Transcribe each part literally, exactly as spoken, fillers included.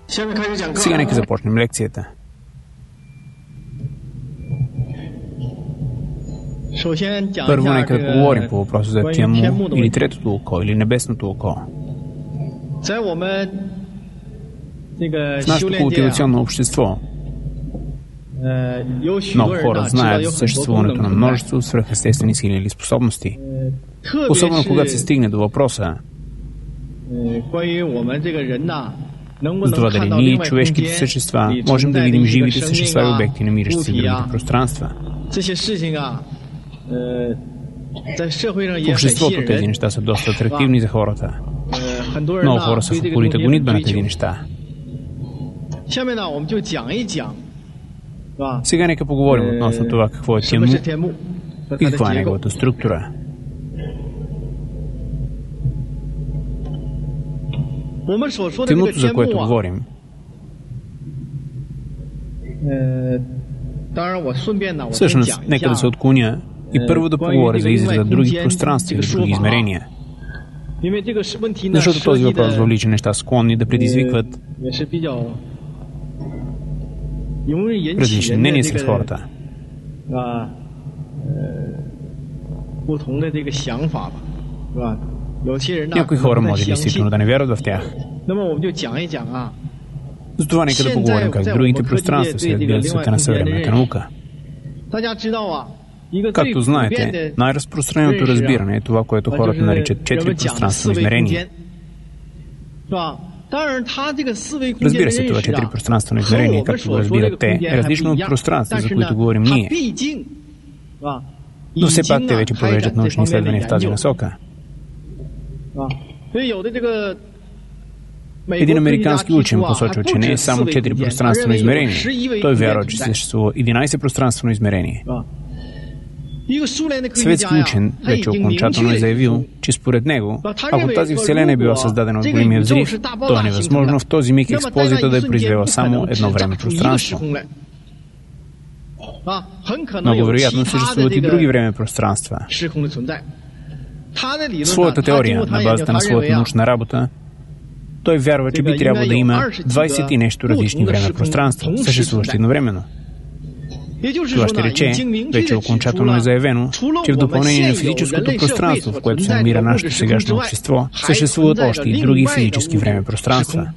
Сега нека започнем лекцията. Първо нека да поговорим по въпроса за Тянму или третото око, или небесното око. В нашето култивационно общество много хора знаят за съществуването на множество свръхестествени сили или способности. Особено когато се стигне до въпроса за това дали ние, човешките същества, можем да видим живите същества и обекти, намиращи се в другите пространства. В обществото тези неща са доста атрактивни за хората. Много хора са в околите гонитба на тези неща. Сега нека поговорим относно това какво е Тянму и каква е неговата структура. Тянмуто, за което говорим, всъщност, нека да се отклоня и първо да поговоря за израза други пространства или други измерения. Защото този въпрос въвлича неща склонни да предизвикват различни мнения сред хората. Някои хора може действително да не вярват в тях. Затова нека да поговорим как другите пространства се разбират в света на съвременната наука. Както знаете, най-разпространеното разбиране е това, което хората наричат четири пространствено измерение. Разбира се, това четири пространствено измерение, както го разбират те, е различно от пространства, за които говорим ние. Но все пак те вече провеждат научни изследвания в тази насока. Един американски учен посочва, че не е само четири пространствено измерение. Той вярва, че съществува единайсет пространствено измерение. Съветски учен вече окончателно е заявил, че според него, ако тази вселена е била създадена от големия взрив, то е невъзможно в този миг експлозията да е произвела само едно време пространство. Много вероятно съществуват и други време пространства. В своята теория, на базата на своята научна работа, той вярва, че би трябвало да има двайсет и нещо различни време пространства, съществуващи едновременно. Това ще рече, вече окончателно е заявено, че в допълнение на физическото пространство, в което се намира нашето сегашно общество, съществуват още и други физически време пространства.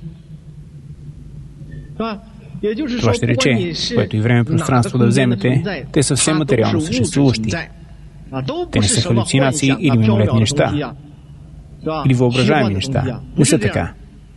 Това ще рече, което и време пространство да вземете, те са все материално съществуващи. Те не са халюцинации или мимолетни неща, или въображаеми неща. Не са така.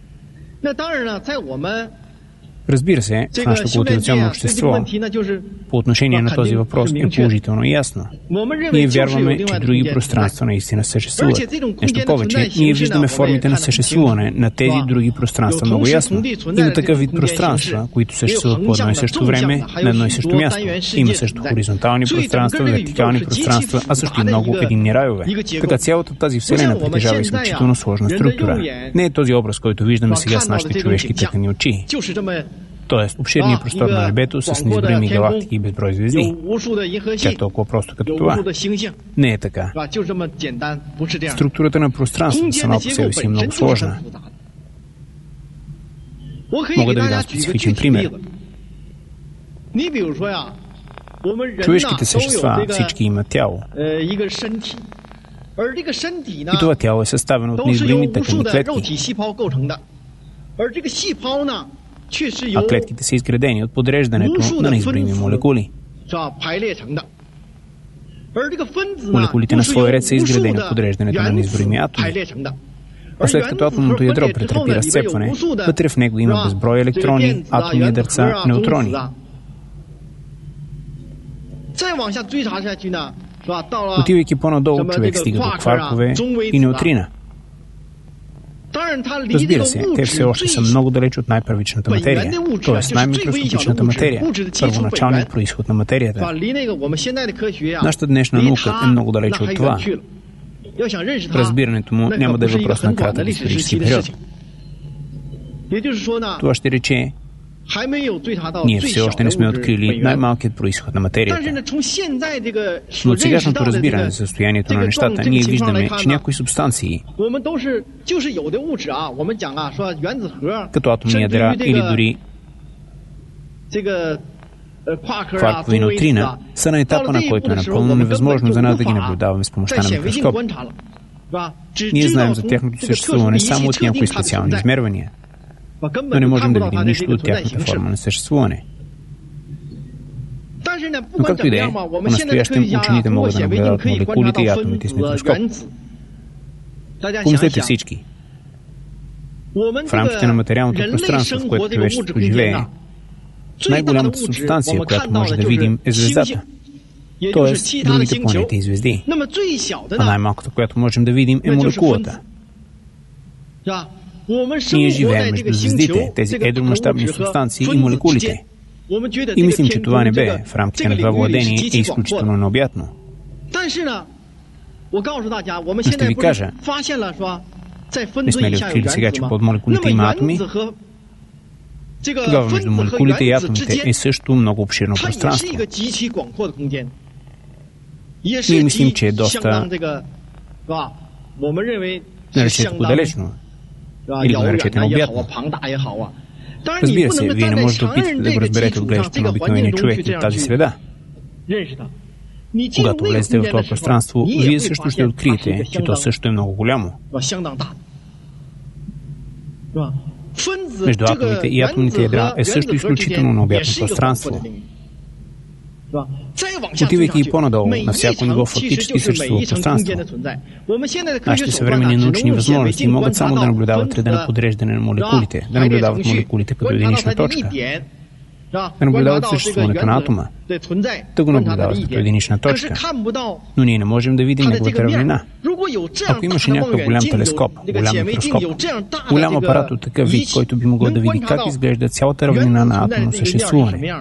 Разбира се, в нашето култивационно общество по отношение на този въпрос е положително и ясно. Ние вярваме, че други пространства наистина съществуват. Нещо повече, ние виждаме формите на съществуване на тези други пространства много ясно. Има такъв вид пространства, които съществуват по едно и също време, на едно и също място. Има също хоризонтални пространства, вертикални пространства, а също и много единни райове. Така цялата тази вселена притежава изключително сложна структура. Не е този образ, който виждаме сега с нашите човешки тъкани очи. Тоест, обширният простор на небето с неизброими галактики и безброй звезди. Чак толкова просто като това. Не е така. Структурата на пространството сама по себе си е много сложна. Мога да ви дам специфичен пример. Човешките същества всички имат тяло. И това тяло е съставено от неизброими тъкани клетки. А клетките са изградени от подреждането на неизброими молекули. Молекулите на своя ред са изградени от подреждането на неизброими атоми. А след като атомното ядро претърпи разцепване, вътре в него има безброй електрони, атоми, ядърца, неутрони. Отивайки по-надолу, човек стига до кваркове и неутрина. Разбира се, те все още са много далеч от най-първичната материя, т.е. най-микроскопичната материя, първоначалният произход на материята. Нашата днешна наука е много далеч от това. Разбирането му няма да е въпрос на кратък исторически период. Това ще рече, Ние все още не сме открили най-малкият произход на материята. Но от сегашното разбиране за състоянието на нещата, ние виждаме, че някои субстанции, като атомни ядра или дори кваркови неутрина, са на етапа, на който е напълно невъзможно за нас да ги наблюдаваме с помощта на микроскоп. Ние знаем за тяхното съществуване само от някои специални измервания, но не можем да видим нищо от тяхната форма на съществуване. Но както и да е, по-настоящем учените могат да наблюдават молекулите и атомите с микроскоп. Помислете всички. В рамките на материалното пространство, в което човечеството живее, най-голямата субстанция, която може да видим, е звездата. Тоест, другите планети и звезди. А най-малкото, която можем да видим, е молекулата. Ние живеем между звездите, тези едромащабни субстанции и молекулите. И мислим, че това небе в рамките на това владение е изключително необятно. Но ще ви кажа, не сме ли открили сега, че под молекулите има атоми? Тогава между молекулите и атомите е също много обширно пространство. Ние мислим, че е доста, наречете го далечно, или го наречете необятно. Разбира се, вие не можете да опитате да го разберете от гледащето на обикновения човек от тази среда. Когато влезете в това пространство, вие също ще откриете, че то също е много голямо. Между атомите и атомните ядра е също изключително необятно пространство. Отивайки и по-надолу, на всяко ниво фактически съществува пространство. Нашите съвременни научни възможности могат само да наблюдават реда на подреждане на молекулите, да наблюдават молекулите като единична точка, да наблюдават съществуването на атома, да го наблюдават като единична точка. Но ние не можем да видим неговата равнина. Ако имаше някакъв голям телескоп, голям микроскоп, голям апарат от такъв вид, който би могъл да види как изглежда цялата равнина на атомно съществуване,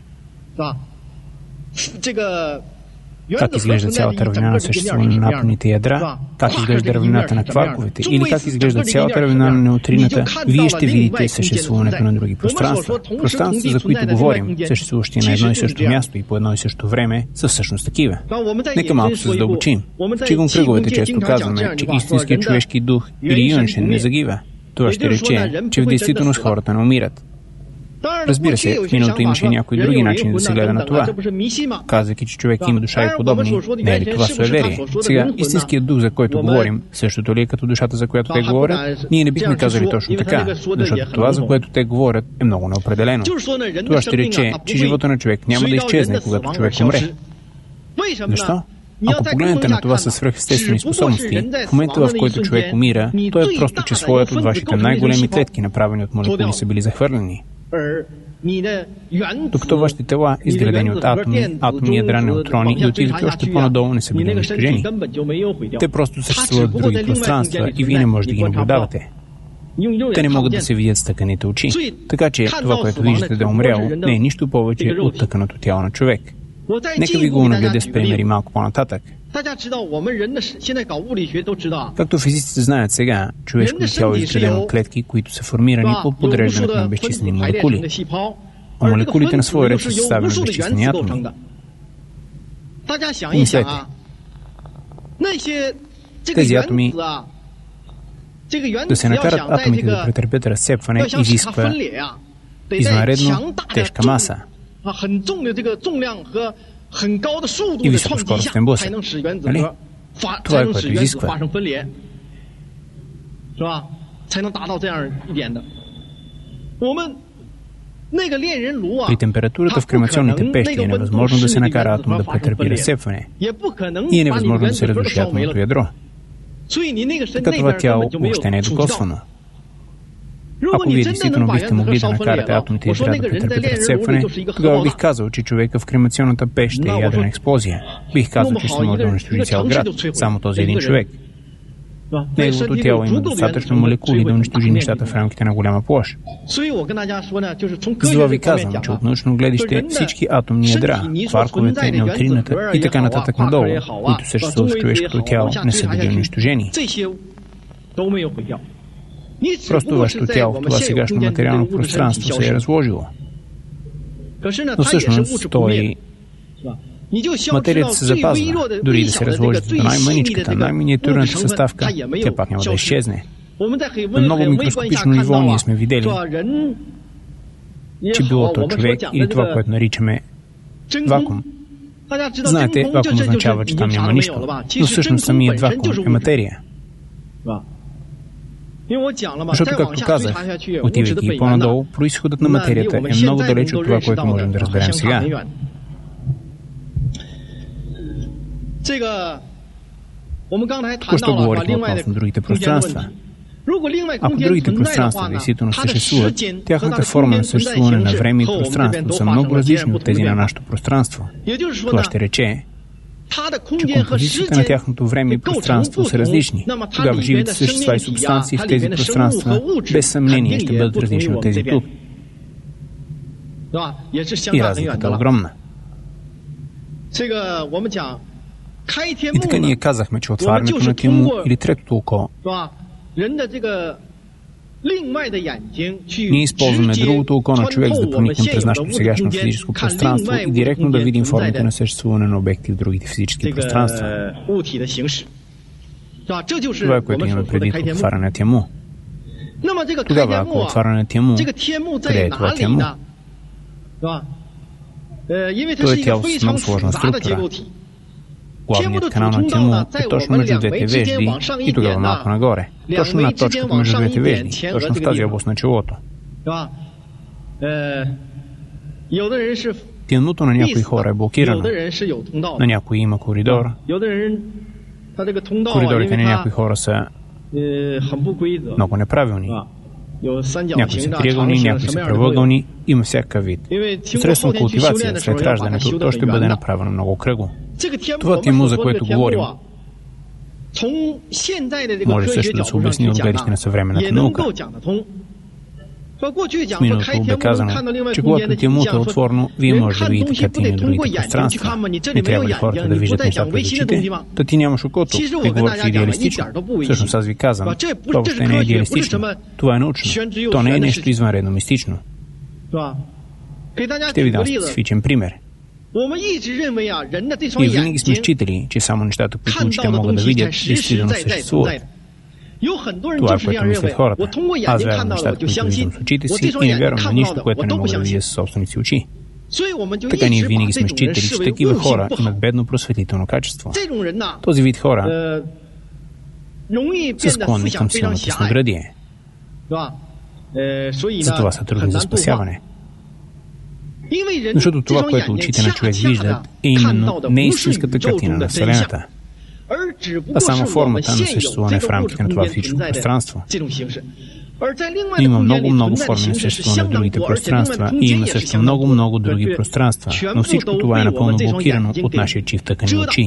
как изглежда цялата равнина на съществуване на атомните ядра, как изглежда равнината на кварковете или как изглежда цялата равнина на неутрината, вие ще видите съществуването на други пространства. Пространствата, за които говорим, съществуващи на едно и също място и по едно и също време, са всъщност такива. Нека малко се задълбочим. В Чигун кръговете често казваме, че истинският човешки дух или юношен не загива. Това ще рече, че в действителност хората не умират. Разбира се, в миналото имаше някои други начини да се гледа на това. Казвайки, че човек има душа и подобни, не е ли това суеверие? Сега, истинският дух, за който говорим, същото ли е като душата, за която те говорят? Ние не бихме казали точно така, защото това, за което те говорят, е много неопределено. Това ще рече, че живота на човек няма да изчезне, когато човек умре. Защо? Ако погледнете на това със свръхестествени способности, в момента, в който човек умира, то е просто, че своят от вашите най-големи клетки, направени от молекули, са били захвърлени. Докато вашите тела, изградени от атоми, атомни ядра, неутрони и отидете още по-надолу, не са били унищожени. Те просто съществуват в други пространства и вие не можете да ги наблюдавате. Те не могат да се видят с тъканите очи. Така че това, което виждате да е умряло, не е нищо повече от тъканото тяло на човек. Нека ви го нагледя с примери малко по-нататък. Както физиците знаят сега, човешкото тяло е изградено от клетки, които са формирани от подреждането на безчислени молекули. А молекулите на своя ред са съставени от безчислени атоми. Помислете. Тези атоми, да се накарат атомите да претърпят разцепване, изисква извънредно тежка маса и високоскоростен блъсък. Нали? Това е, което изисква. При температурата в кремационните пещи е невъзможно да се накара атом да претърпи разцепване и е невъзможно да се разруши атомното ядро. Така това тяло въобще не е докосвано. Ако вие действително бихте могли да накарате атомите ядра да претърпят разцепване, тогава бих казал, че човека в кремационната пещ е ядрена експлозия. Бих казал, че ще може да унищожи цял град, само този един човек. Неговото тяло има достатъчно молекули да унищожи нещата в рамките на голяма площ. Затова ви казвам, че от научно гледище всички атомни ядра, кварковете, неутрината и така нататък надолу, които съществуват в човешкото тяло, не са били унищожени. Просто вашето тяло в това сегашно материално пространство се е разложило. Но всъщност той материята се запазва. Дори да се разложи до най-мъничката, най-миниатюрната съставка, тя пак няма да изчезне. На много микроскопично ниво ние сме видели, че било то човек или това, което наричаме вакуум. Знаете, вакуум означава, че там няма нищо, но всъщност самият вакуум е материя. Защото, както казах, отивайки по-надолу, произходът на материята е много далеч от това, което можем да разберем сега. Току-що говорихме относно другите пространства. Ако другите пространства действително съществуват, тяхната форма на съществуване на време и пространство са много различни от тези на нашето пространство. Това ще рече, че композициите на тяхното време и пространство са различни. Тогава живите същества и субстанции в тези пространства без съмнение ще бъдат различни от тези тук. И разликата е огромна. И така ние казахме, че отварянето на Тему или третото око, ние използваме другото око на човек, за да проникнем през нашето сегашно физическо пространство и директно да видим формите на съществуване на обекти в другите физически пространства. Това е, което имаме предвид от отваряне на Тему. Тогава, ако отваряне на Тему, къде е това Тему? То е тяло с много сложна структура. Главният канал на Тему е точно между двете вежди и тогава малко нагоре. Точно на точката между двете вежди, точно в тази област на челото. Тяното на някои хора е блокирано. На някои има коридор. Коридорите на някои хора са много неправилни. Някои са триъгълни, някои са правоъгълни, има всякакъв вид. Посредством култивация, след раждането, то ще бъде направено много кръгло. Това Тему, за което говорим, може също да се обясни от гледище на съвременната наука. В миналото бе казано, че когато Темуто е отворено, вие може да видите картини на другите пространства. Не трябва ли хората да виждат нещата през очите? Та ти нямаш окото. Те говорят, че е идеалистично. Всъщност аз ви казвам, това въобще не е идеалистично. Това е научно. То не е нещо извънредно мистично. Ще ви дам специфичен пример. И винаги сме считали, че само нещата, които очите могат да видят, действително съществуват. Това е, което мислят хората. Аз вярвам на нещата, които виждам с очите си и не вярвам на нищо, което не мога да видя със собствените си очи. Така ние винаги сме считали, че такива хора имат бедно просветлително качество. Този вид хора са склонни към силно тесноградие. Затова са трудни за спасяване. Защото това, което очите на човек виждат, е именно неистинската картина на Вселената, а само формата на съществуване в рамките на това физическо пространство. Но има много-много форми на съществуване в другите пространства и има също много-много други пространства, но всичко това е напълно блокирано от нашия чиф тъкани очи.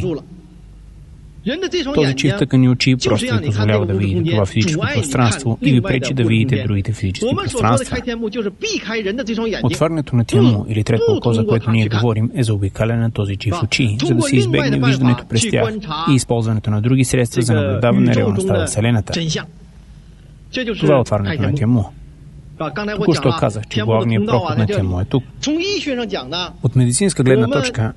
Този чиф тъкани очи просто ви позволява да видите това физическо пространство и ви пречи да видите другите физически пространства. Отварянето на Тему или трето око, за което ние говорим, е за обикаляне на този чиф очи, за да се избегне виждането през тях и използването на други средства за наблюдаване на реалността на Вселената. Това е отварянето на Тему. Току-що казах, че главният проход на Тему е тук. От медицинска гледна точка,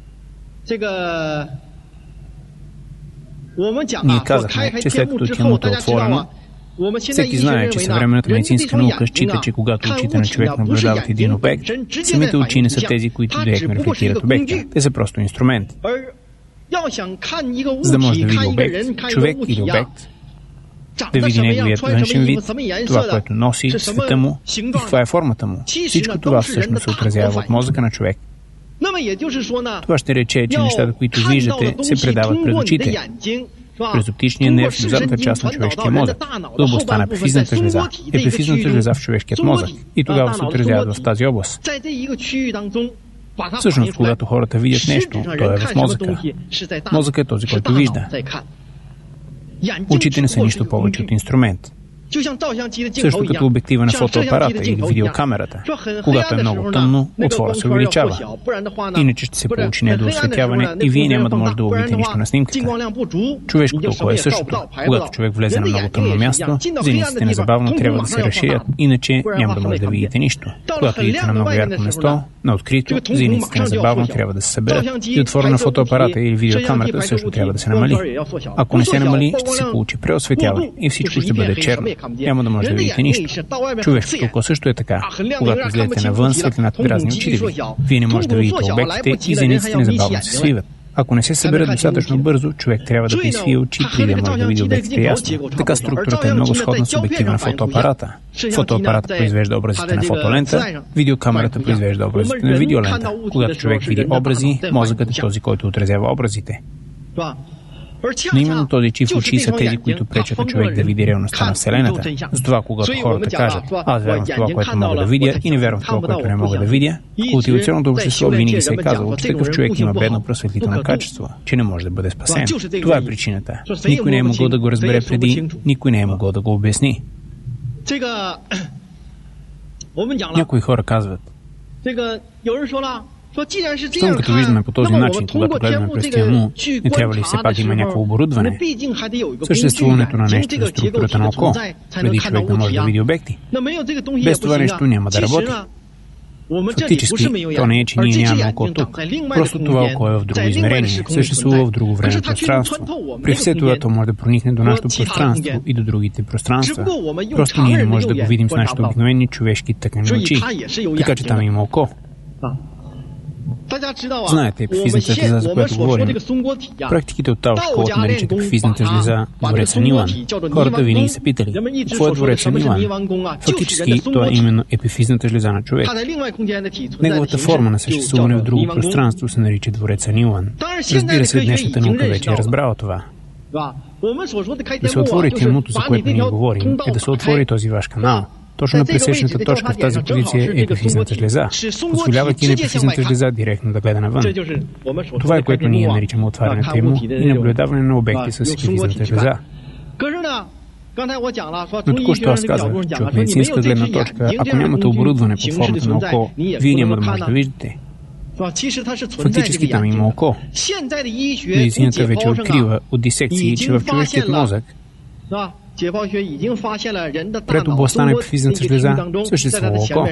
ние казахме, че след като Темуто е отворено, всеки знае, че съвременната медицинска наука счита, че когато очите на човек наблюдават един обект, самите очи не са тези, които директно рефлектират обекта. Те са просто инструмент. За да може да види обект, човек или обект, да види неговият външен вид, това, което носи, света му и каква е формата му. Всичко това всъщност се отразява от мозъка на човек. Това ще рече, че нещата, които виждате, се предават през очите, през оптичния нерв в задната част на човешкия мозък. Областта на епифизната жлеза е епифизната жлеза в човешкият мозък и тогава се отразяват в тази област. Всъщност, когато хората видят нещо, то е в мозъка. Мозъкът е този, който вижда. Очите не са нищо повече от инструмент. Също като обектива на фотоапарата или видеокамерата. Когато е много тъмно, отвора се увеличава. Иначе ще се получи недоосветяване и вие няма да може да ловите нищо на снимката. Човешкото око е същото. Когато човек влезе на много тъмно място, зениците незабавно трябва да се разширят, иначе няма да може да видите нищо. Когато идете на много ярко место, на открито, зениците незабавно трябва да се съберат. И отвора на фотоапарата или видеокамерата също трябва да се намали. Ако не се намали, ще се получи преосветяване и всичко ще бъде черно. Няма да може да видите нищо. Човешкото око също е така. Когато излезете навън, светлината дразни очите ви. Вие не може да видите обектите и зениците незабавно се свиват. Ако не се съберат достатъчно бързо, човек трябва да присвие очи, преди да може да види обектите ясно. Така структурата е много сходна с обектива на фотоапарата. Фотоапаратът произвежда образите на фотолента, видеокамерата произвежда образите на видеолента. Когато човек види образи, мозъкът е този, който отразява образите. Но именно този чиф очи са тези, които пречат на човек да види реалността на Вселената. Затова, когато хората кажат, аз вярвам в това, което мога да видя и не вярвам в това, което не мога да видя, в култивационното общество винаги се е казало, че такъв човек има бедно просветлително качество, че не може да бъде спасен. Това е причината. Никой не е могъл да го разбере преди, никой не е могъл да го обясни. Някои хора казват, щом като виждаме по този начин, когато гледаме през тия му, не трябва ли все пак да има някакво оборудване? Съществуването на нещо за структурата на око, преди човек да може да види обекти. Без това нещо няма да работи. Фактически, то не е, че ние нямаме око тук. Просто това око е в друго измерение, съществува в друго време пространство. При все това то може да проникне до нашето пространство и до другите пространства. Просто ние не можем да го видим с нашите обикновени човешки тъкани очи. Така че там има око. Знаете, епифизната жлеза, за която говорим, практиките от Тао школата наричат епифизната жлеза двореца Нилан. Хората винаги са питали, какво е двореца Нилан? Фактически, това е именно епифизната жлеза на човек. Неговата форма на съществуване в друго пространство се нарича двореца Нилан. Разбира се, днешната наука вече е разбрала това. Да се отвори тямото, за което ние говорим, е да се отвори този ваш канал. Точно на пресечната точка в тази позиция е епифизната жлеза, позволявайки на епифизната жлеза директно да гледа навън. Това е което ние наричаме отварянето му и наблюдаване на обекти с епифизната жлеза. Но току-що аз казах, че от медицинска гледна точка, ако нямате оборудване под формата на око, вие няма да може да виждате. Фактически там има око. Медицината вече открива от дисекции, че в човешкият мозък пред областта на епифизната жлеза съществува око.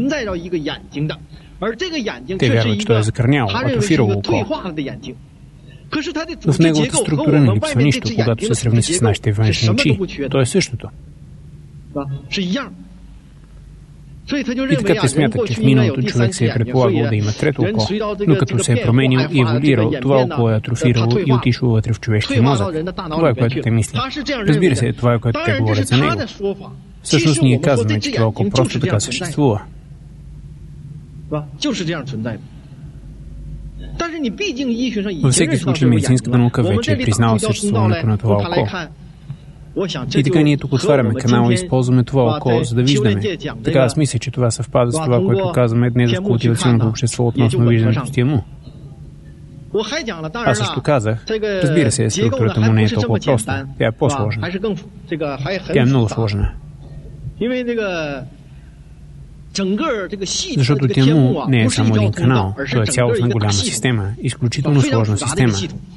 Те вярват, че той е закърняло, атрофирало око. В неговата структура не липсва нищо, когато се сравни с нашите външни очи. То е същото. И така те смятат, че в миналото човек се е предполагал да има трето око, но като се е променил и еволюирал, това око е атрофирало и отишло вътре в човешкия мозък. Това е което те мислят. Разбира се, това е което те говорят за него. Всъщност ние казваме, че това око просто така съществува. Във всеки случай медицинската наука вече е признала съществуването на това око. И така ние тук отваряме канала и използваме това око, за да виждаме. Така аз мисля, че това съвпада с това, което казваме днес в култивационното общество относно виждането с тия му. Аз също казах, разбира се, структурата му не е толкова проста. Тя е по-сложна. Тя е много сложна. Защото тя му не е само един канал, то е цялостна голяма система, изключително сложна система.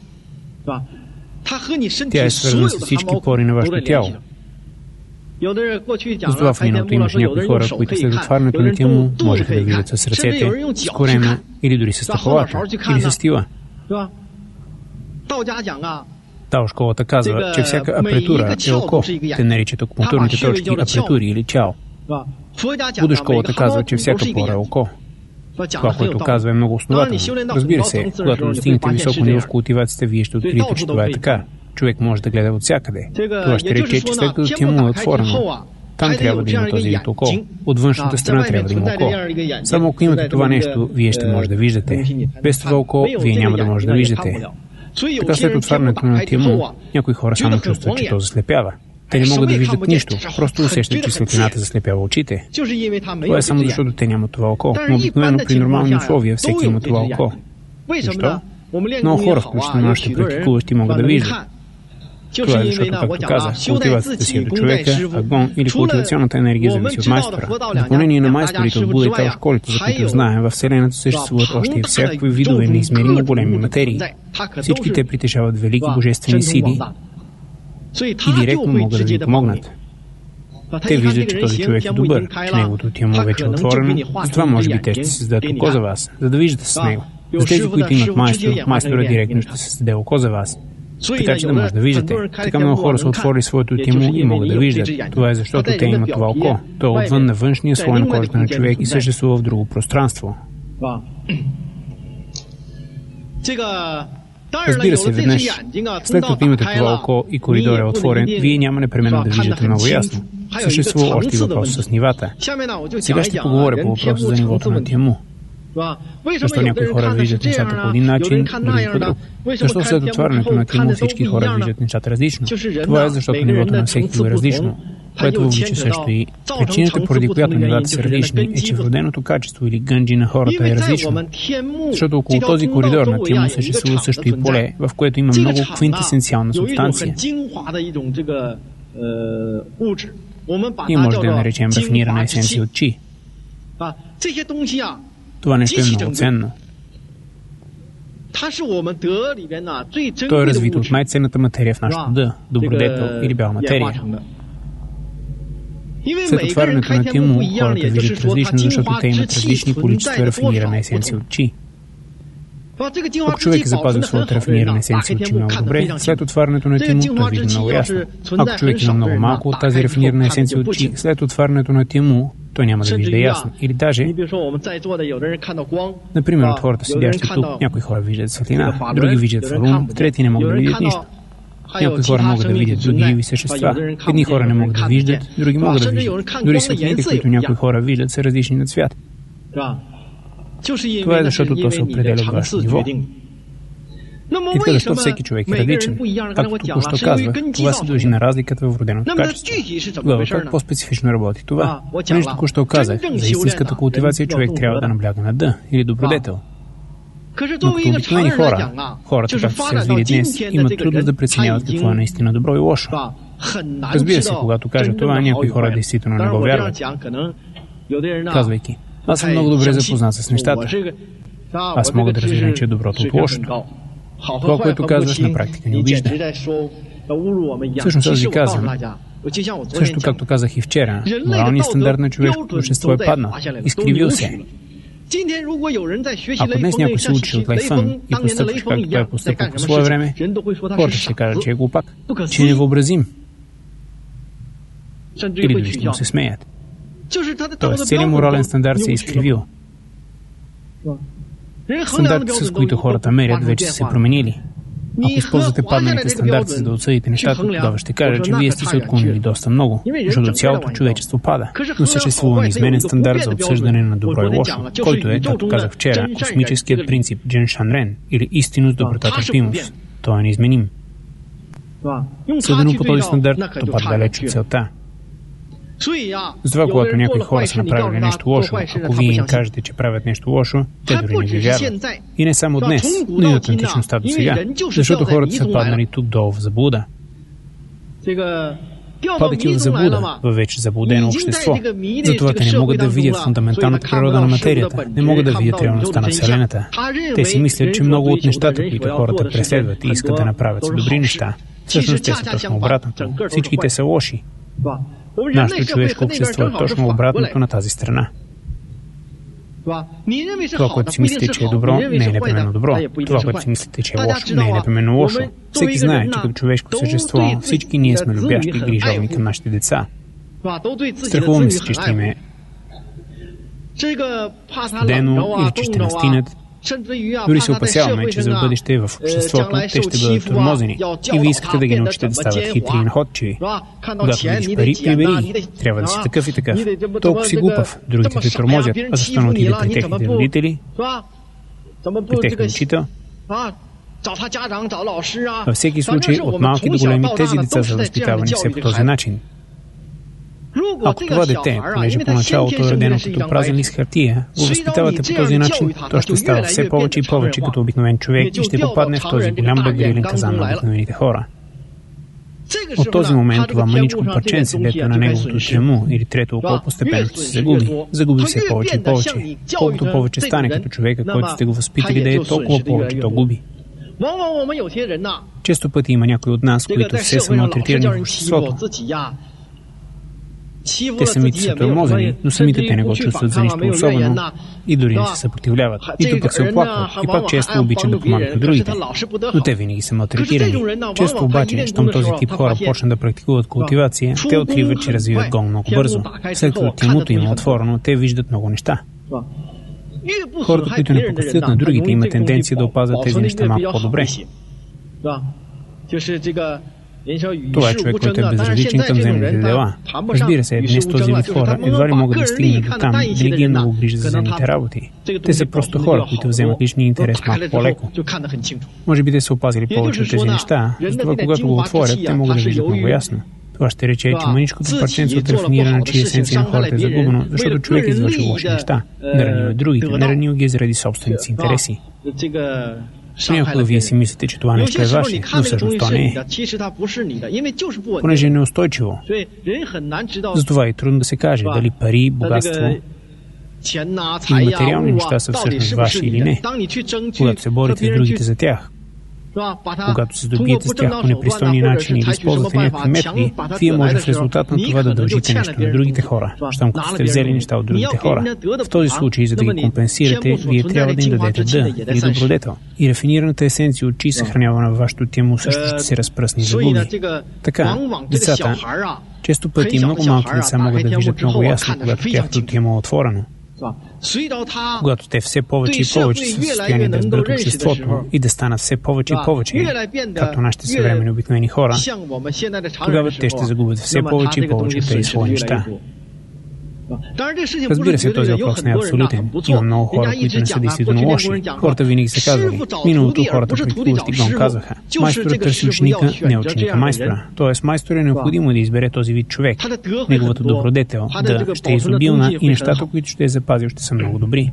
Тя е свързана с всички пори на вашето тяло. Затова в миналото имаше някои хора, които след отварянето на тя му можеха да виждат с ръцете, с корема или дори с стъпалата, или с тила. Тао школата казва, че всяка апретура е око. Те наричат акупунктурните точки апретури или чао. Буда школата казва, че всяка пора е око. Това, което казва, е много основателно. Разбира се, когато достигнете високо ниво в култивацията, вие ще откриете, че това е така. Човек може да гледа от всякъде. Това ще рече, че след като тя му е отворено, там трябва да има този вид око. От външната страна трябва да има око. Само ако имате това нещо, вие ще може да виждате. Без това око, вие няма да може да виждате. Така след отварянето на тя му, някои хора само чувстват, че то заслепява. Те не могат да виждат нищо, просто усещат, че светлината заслепява очите. Това е само защото те нямат това око, но обикновено при нормални условия всеки има това око. Защо? Много хора, включително нашите практикуващи, могат да виждат. Това е защото, както казах, култивацията си е до човека, а гон или култивационната енергия зависи от майстора. В допълнение на майсторите от Буда и Тао школите, за които знаем, в Вселената съществуват още и всякакви видове неизмеримо големи материи. Всички те притежават велики божествени сили и директно могат да ви помогнат. Те виждат, че този човек е добър, че неговото тяло вече е отворено, затова може би те ще създадат око за вас, за да виждате с него. За тези, които имат майстор, майстора директно ще създаде око за вас. Така че да може да виждате. Така много хора са отворили своето тяло и могат да виждат. Това е защото те имат това око. То е отвън на външния слой на кожата на човек и съществува в друго пространство. Разбира се, веднъж, след като имате това око и коридор е отворен, вие няма непременно да виждате много ясно. Съществува още и въпрос с нивата. Сега ще поговоря по въпроса за нивото на тяло. Защо някои хора виждат нещата по един начин, други по друг? Защо след отварянето на тяло всички хора виждат нещата различно? Това е защото нивото на всеки е различно, което въвлича също и причината, поради която нивата са различни, е, че вроденото качество или гънджи на хората е различно. Защото около този коридор на тяло съществува също и поле, в което има много квинтесенциална субстанция. И може да я наречем рафинирана есенция от чи. Това нещо е много ценно. Той е развит от най-ценната материя в нашото Д, добродетел или бяла материя. След отварянето на тяло, хората виждат различно, защото те имат различни количества рафинирана есенция от чи. Ако човек е запазил своята рафинирана есенция от чи много добре, след отварянето на тяло, той вижда много ясно. Ако човек има много малко от тази рафинирана есенция от чи, след отварянето на тяло, той няма да вижда ясно. Или даже, например, от хората седящи тук, някои хора виждат светлина, други виждат фарун, трети не могат да видят нищо. Някои хора могат да видят други живи същества. Едни хора не могат да виждат, други могат да виждат. Дори светлините, които някои хора виждат, са различни на цвят. Това е защото то се определя от вашето ниво. И така, защо всеки човек е различен? Както току-що казвах, това се дължи на разликата в вроденото качество. Тогава как по-специфично работи това? Нещо току-що казах, за истинската култивация човек трябва да набляга на Д или добродетел. Но като обикновени хора, хората, както се развили днес, имат трудност да преценяват какво е наистина добро и лошо. Разбира се, когато кажа това, някои хора действително не го вярват, казвайки: аз съм много добре запознат с нещата. Аз мога да разбирам, че е доброто от лошото. Това, което казваш, на практика ни обижда. Всъщност аз ви казвам, също както казах и вчера, моралният стандарт на човешкото общество е паднал, изкривил се. Ако днес някой се учи от Лайфън и постъпваш както той постъпва по свое време, хората ще кажат, че е глупак, че е невъобразим. Или дори ще му се смеят. Тоест, целият морален стандарт се е изкривил. Стандартите, с които хората мерят, вече са се променили. Ако използвате падналите стандарти, за да отсъдите нещата, тогава ще кажа, че вие сте се отклонили доста много, защото цялото човечество пада. Но съществува неизменен стандарт за обсъждане на добро и лошо, който е, както казах вчера, космическият принцип Джен Шанрен, или истинност, доброта, търпимост. Той е неизменим. Съдено по този стандарт, то пада далеч от целта. Затова, когато някои хора са направили нещо лошо, ако вие им кажете, че правят нещо лошо, те дори не ви вярват. И не само днес, но и от античността до сега, защото хората са паднали тук долу в заблуда. Падайки в заблуда, във вече заблудено общество. Затова те не могат да видят фундаменталната природа на материята, не могат да видят реалността на Вселената. Те си мислят, че много от нещата, които хората преследват и искат да направят, са добри неща. Всъщност те са точно обратното. Всички те са лоши. Нашето човешко общество е точно обратното на тази страна. Това, което си мислите, че е добро, не е непременно добро. Това, което си мислите, че е лошо, не е непременно лошо. Всеки знае, че като човешко същество всички ние сме любящи и грижовни към нашите деца. Страхуваме се, че ще им е студено или че ще настинат. Дори се опасяваме, че за бъдеще в обществото те ще бъдат тормозени и ви искате да ги научите да стават хитри и находчиви. Когато видиш пари, прибери ги. Трябва да си такъв и такъв. Толкова си глупав. Другите те тормозят, а защо не отиде при техните родители, при техния учител? Във всеки случай, от малки до големи, тези деца са възпитавани все по този начин. Ако това дете, понеже поначалото е родено като празен лист хартия, го възпитавате по този начин, то ще става все повече и повече като обикновен човек и ще попадне в този голям багрилен казан на обикновените хора. От този момент това мъничко парченце, дето е на неговото тяло или трето око, постепенно ще се загуби. Загуби се повече и повече. Колкото повече стане като човека, който сте го възпитали да е, толкова повече то губи. Често пъти има някои от нас, които все са малтретирани в обществото. Те самите са тормозени, но самите те не го чувстват за нищо особено и дори не се съпротивляват. Нито пък се оплакват и пак често обичат да помагат на другите. Но те винаги са малтретирани. Често обаче, щом този тип хора почнат да практикуват култивация, те откриват, че развиват гон много бързо. След като тялото им е отворено, те виждат много неща. Хората, които не покажат на другите, имат тенденция да опазват тези неща малко по-добре. Това е човек, който е безразличен към земните дела. Разбира се, днес този вид хора едва ли могат да стигнат до там, да не ги е много грижа за земните работи. Те са просто хора, които вземат личния интерес малко по-леко. Може би те са опазили повече от тези неща, затова когато го отворят, те могат да виждат много ясно. Това ще рече, че мъничкото парченце от рафинирана, чия есенция на хората е загубено, защото човек извършва лоши неща. Не ранива другите, не ранива ги заради собствените си интереси. Понякога вие си мислите, че това нещо е ваше, но всъщност то не е. Понеже е неустойчиво. Затова е трудно да се каже дали пари, богатство и материални неща са всъщност ваши или не. Когато се борите с другите за тях, когато се здобиете с тях по непристойни начини или използвате някакви методи, вие може в резултат на това да дължите нещо на другите хора, щом като сте взели неща от другите хора. В този случай, за да ги компенсирате, вие трябва да им дадете да или добродетел. И рафинираната есенция от чи, съхранявана във вашето тяло, също ще се разпръсне и загуби. Така, децата, често пъти много малки деца могат да виждат много ясно, когато тяхното тяло е отворено. Когато те все повече и повече са в състояние да разберат обществото и да станат все повече и повече, както нашите съвременни обикновени хора, тогава те ще загубят все повече и повече тези свои неща. Разбира се, този въпрос не е абсолютен. Има много хора, които не са действително лоши. Хората винаги са казвали. Миналото хората, практикуващи гон, казваха: майсторът търси ученика, не ученика майстора. Тоест, майстор е необходимо да избере този вид човек. Неговата добродетел да ще е изобилна и нещата, които ще е запазил, ще са много добри.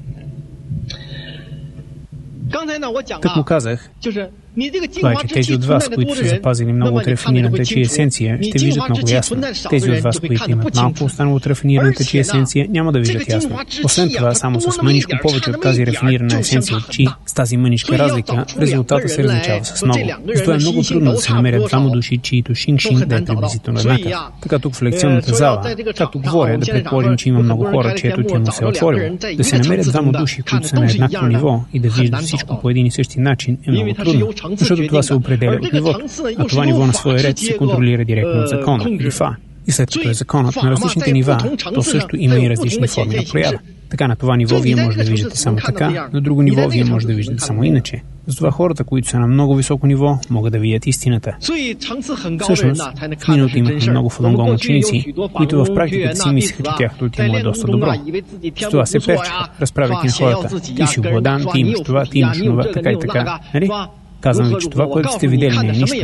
Так му казах, това е, че тези от вас, които са запазили много от рафинираната чи есенция, ще виждат много ясно. Тези от вас, които имат малко останало от рафинираната чи есенция, няма да виждат ясно. Освен това, само с мъничко повече от тази рафинирана есенция от чи, с тази мъничка разлика, резултата се различава с много. Затова е много трудно да се намерят двама души, чието шинг-шинг да е приблизително еднакъв. Така тук в лекционната зала, както говоря, да предположим, че има много хора, чието тяло се е отворило. Да се намерят двама души, които са на еднакво ниво и да виждат всичко по един и същи начин, е много трудно. Защото това се определя от нивото, а това ниво на своя ред се контролира директно от закона или фа. И след като е законът на различните нива, то също има и различни форми на проява. Така на това ниво вие може да виждате само така, на друго ниво вие може да виждате само иначе. Затова хората, които са на много високо ниво, могат да видят истината. Всъщност, в миналото имахме много фалунгон ученици, които в практиката си мислеха, че тяхното тяло е доста добро. С това се перчиха, разправяйки на хората: ти си обладан, ти имаш това, ти имаш това, така и така. Нали? Казвам ви, че това, което сте видели, не е нищо.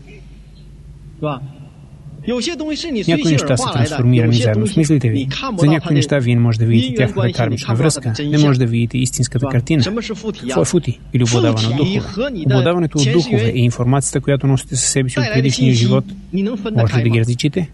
Някои неща са трансформирани заедно с мислите ви. За някои неща вие не може да видите тяхната кармична връзка, не може да видите истинската картина. Какво е фути? Или обладаване от духове? Обладаването от духове е информацията, която носите със себе си от предишния живот. Може ли да ги различите?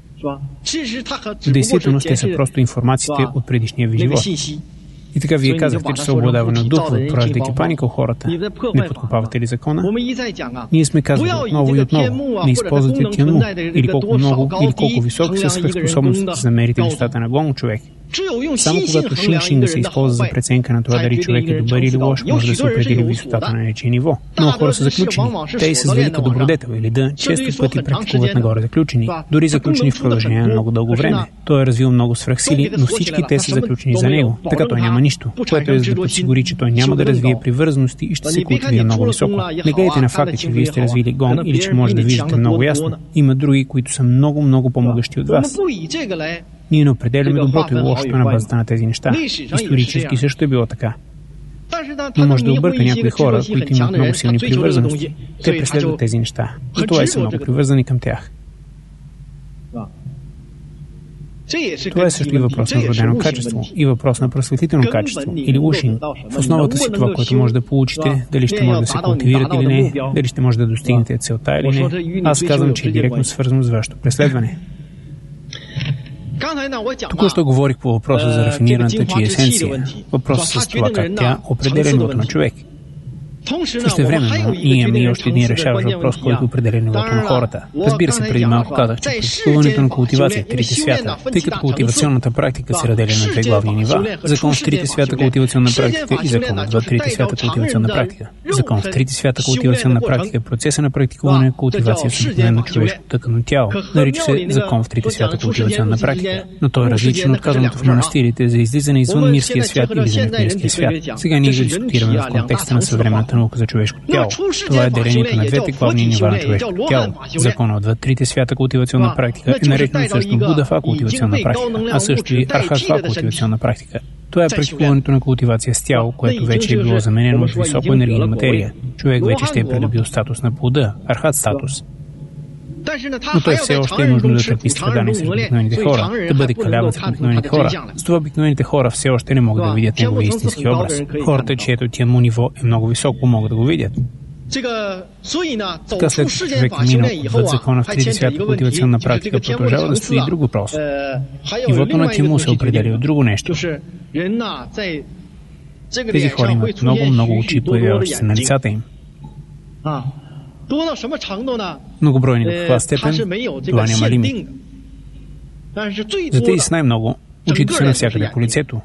В действителност те са просто информациите от предишния ви живот. И така вие казахте, че са обладавани от духове, пораждайки паника у хората. Не подкопавате ли закона? Ние сме казали отново и отново: не използвате тяну, или колко много, или колко високи са свръхспособностите да замерите висотата на гон човек. Само когато шинг-шинга се използва за преценка на това дали човек е добър или лош, може да се определи висотата на нечие ниво. Много хора са заключени. Те и с велика добродетел или да, често пъти практикуват нагоре заключени, дори заключени в продължение на много дълго време. Той е развил много свръхсили, но всички те са заключени за него. Така той няма нищо, което е за да подсигури, че той няма да развие привързаности и ще се култивира много високо. Не гледайте на факта, че вие сте развили гон или че може да виждате много ясно. Има други, които са много, много по-могъщи от вас. Ние не определяме доброто и лошото на базата на тези неща. Исторически също е било така. Но може да обърка някои хора, които имат много силни привързаности. Те преследват тези неща. Затова и са много привързани към тях. Това е също и въпрос на вродено качество, и въпрос на просветлително качество, или ушин. В основата си това, което може да получите, дали ще може да се култивирате или не, дали ще може да достигнете целта или не, аз казвам, че е директно свързано с вашето преследване. Току-що говорих по въпроса за рафинираната чи есенция, въпросът с това как тя определя нивото на човек. Същевременно, ние имаме и още един решаващ въпрос, който определя нивото на хората. Разбира се, преди малко казах, че практикуването на култивация в трите свята, тъй като култивационната практика се разделя на две главни нива. Закон в трите свята култивационна практика и закон в трите свята култивационна практика. Закон в трите свята култивационна практика е процеса на практикуване на култивация с обикновено човешко тъкано тяло. Нарича се закон в трите свята култивационна практика, но той е различен от казаното в манастирите за излизане извън мирския свят или за мирския свят. Сега ние го дискутираме в контекста на съвременната наука за човешкото тяло. Това е делението на двете главни нива на човешкото тяло. Закона от трите свята култивационна практика е наречено също Будафа култивационна практика, а също и Архатва култивационна практика. Това е практикуването на култивация с тяло, което вече е било заменено от високо енергийна материя. Човек вече ще е придобил статус на плода, архат статус. Но той все още е нужно да търпи страдания сред обикновените хора, да бъде каляван сред обикновените хора. С това обикновените хора все още не могат да видят неговия истински образ. Хората, чието тямо ниво е много високо, могат да го видят. Така след като човек е минал отвъд закона в трите свята култивационна практика, продължава да стои друг въпрос. Нивото на тямо се определя от друго нещо. Тези хора имат много, много очи, появяващи се на лицата им. Многобройни до каква степен, това няма лимит. За тези с най-много, очите са навсякъде по лицето.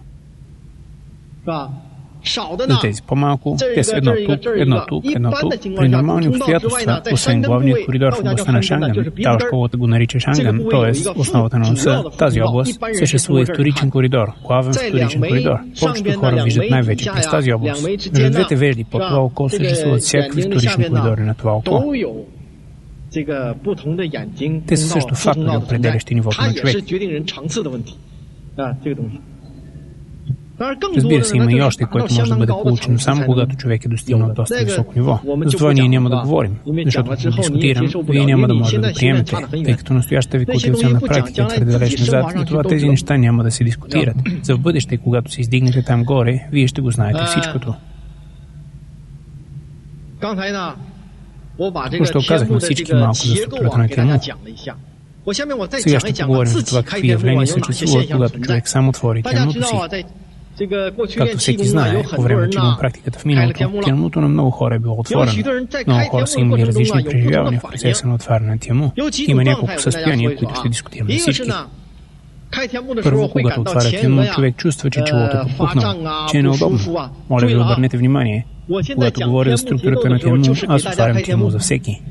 За тези по-малко, те са едно тук, едно тук, едно тук. При нормални обстоятелства, освен главният коридор в областта на Шанган, Тао школата го нарича Шанган, т.е. основата на носа, тази област, съществува историчен коридор, главен вторичен коридор. Повечето хора виждат най-вече през тази област. Между двете вежди под това око съществуват всякакви вторични коридори на това око. Те са също фактори, определящи нивото на човек. Разбира се, има и още, което може да бъде получено само когато човек е достигнал доста високо ниво. Затова ние няма да говорим, защото ако дискутирам, вие няма да може да го приемете, тъй като настоящата ви култивационна практика е твърде далеч назад и това тези неща няма да се дискутират. За в бъдеще, когато се издигнете там горе, вие ще го знаете всичкото. Току-що казах на всички малко за структурата на тяло. Сега ще поговорим за това какви явления съществуват, когато човек сам отвори тялото си. Както всеки знае, по време на практиката в миналото, тялото на много хора е било отворено. Много хора са имали различни преживявания в процеса на отваряне на тяло. Има няколко състояния, които ще дискутираме всички. Първо, когато отваря тяло, човек чувства, че челото е попухнало, че е неудобно. Моля ви, обърнете внимание. Когато говоря за структурата на тяло, аз отварям тяло за всеки.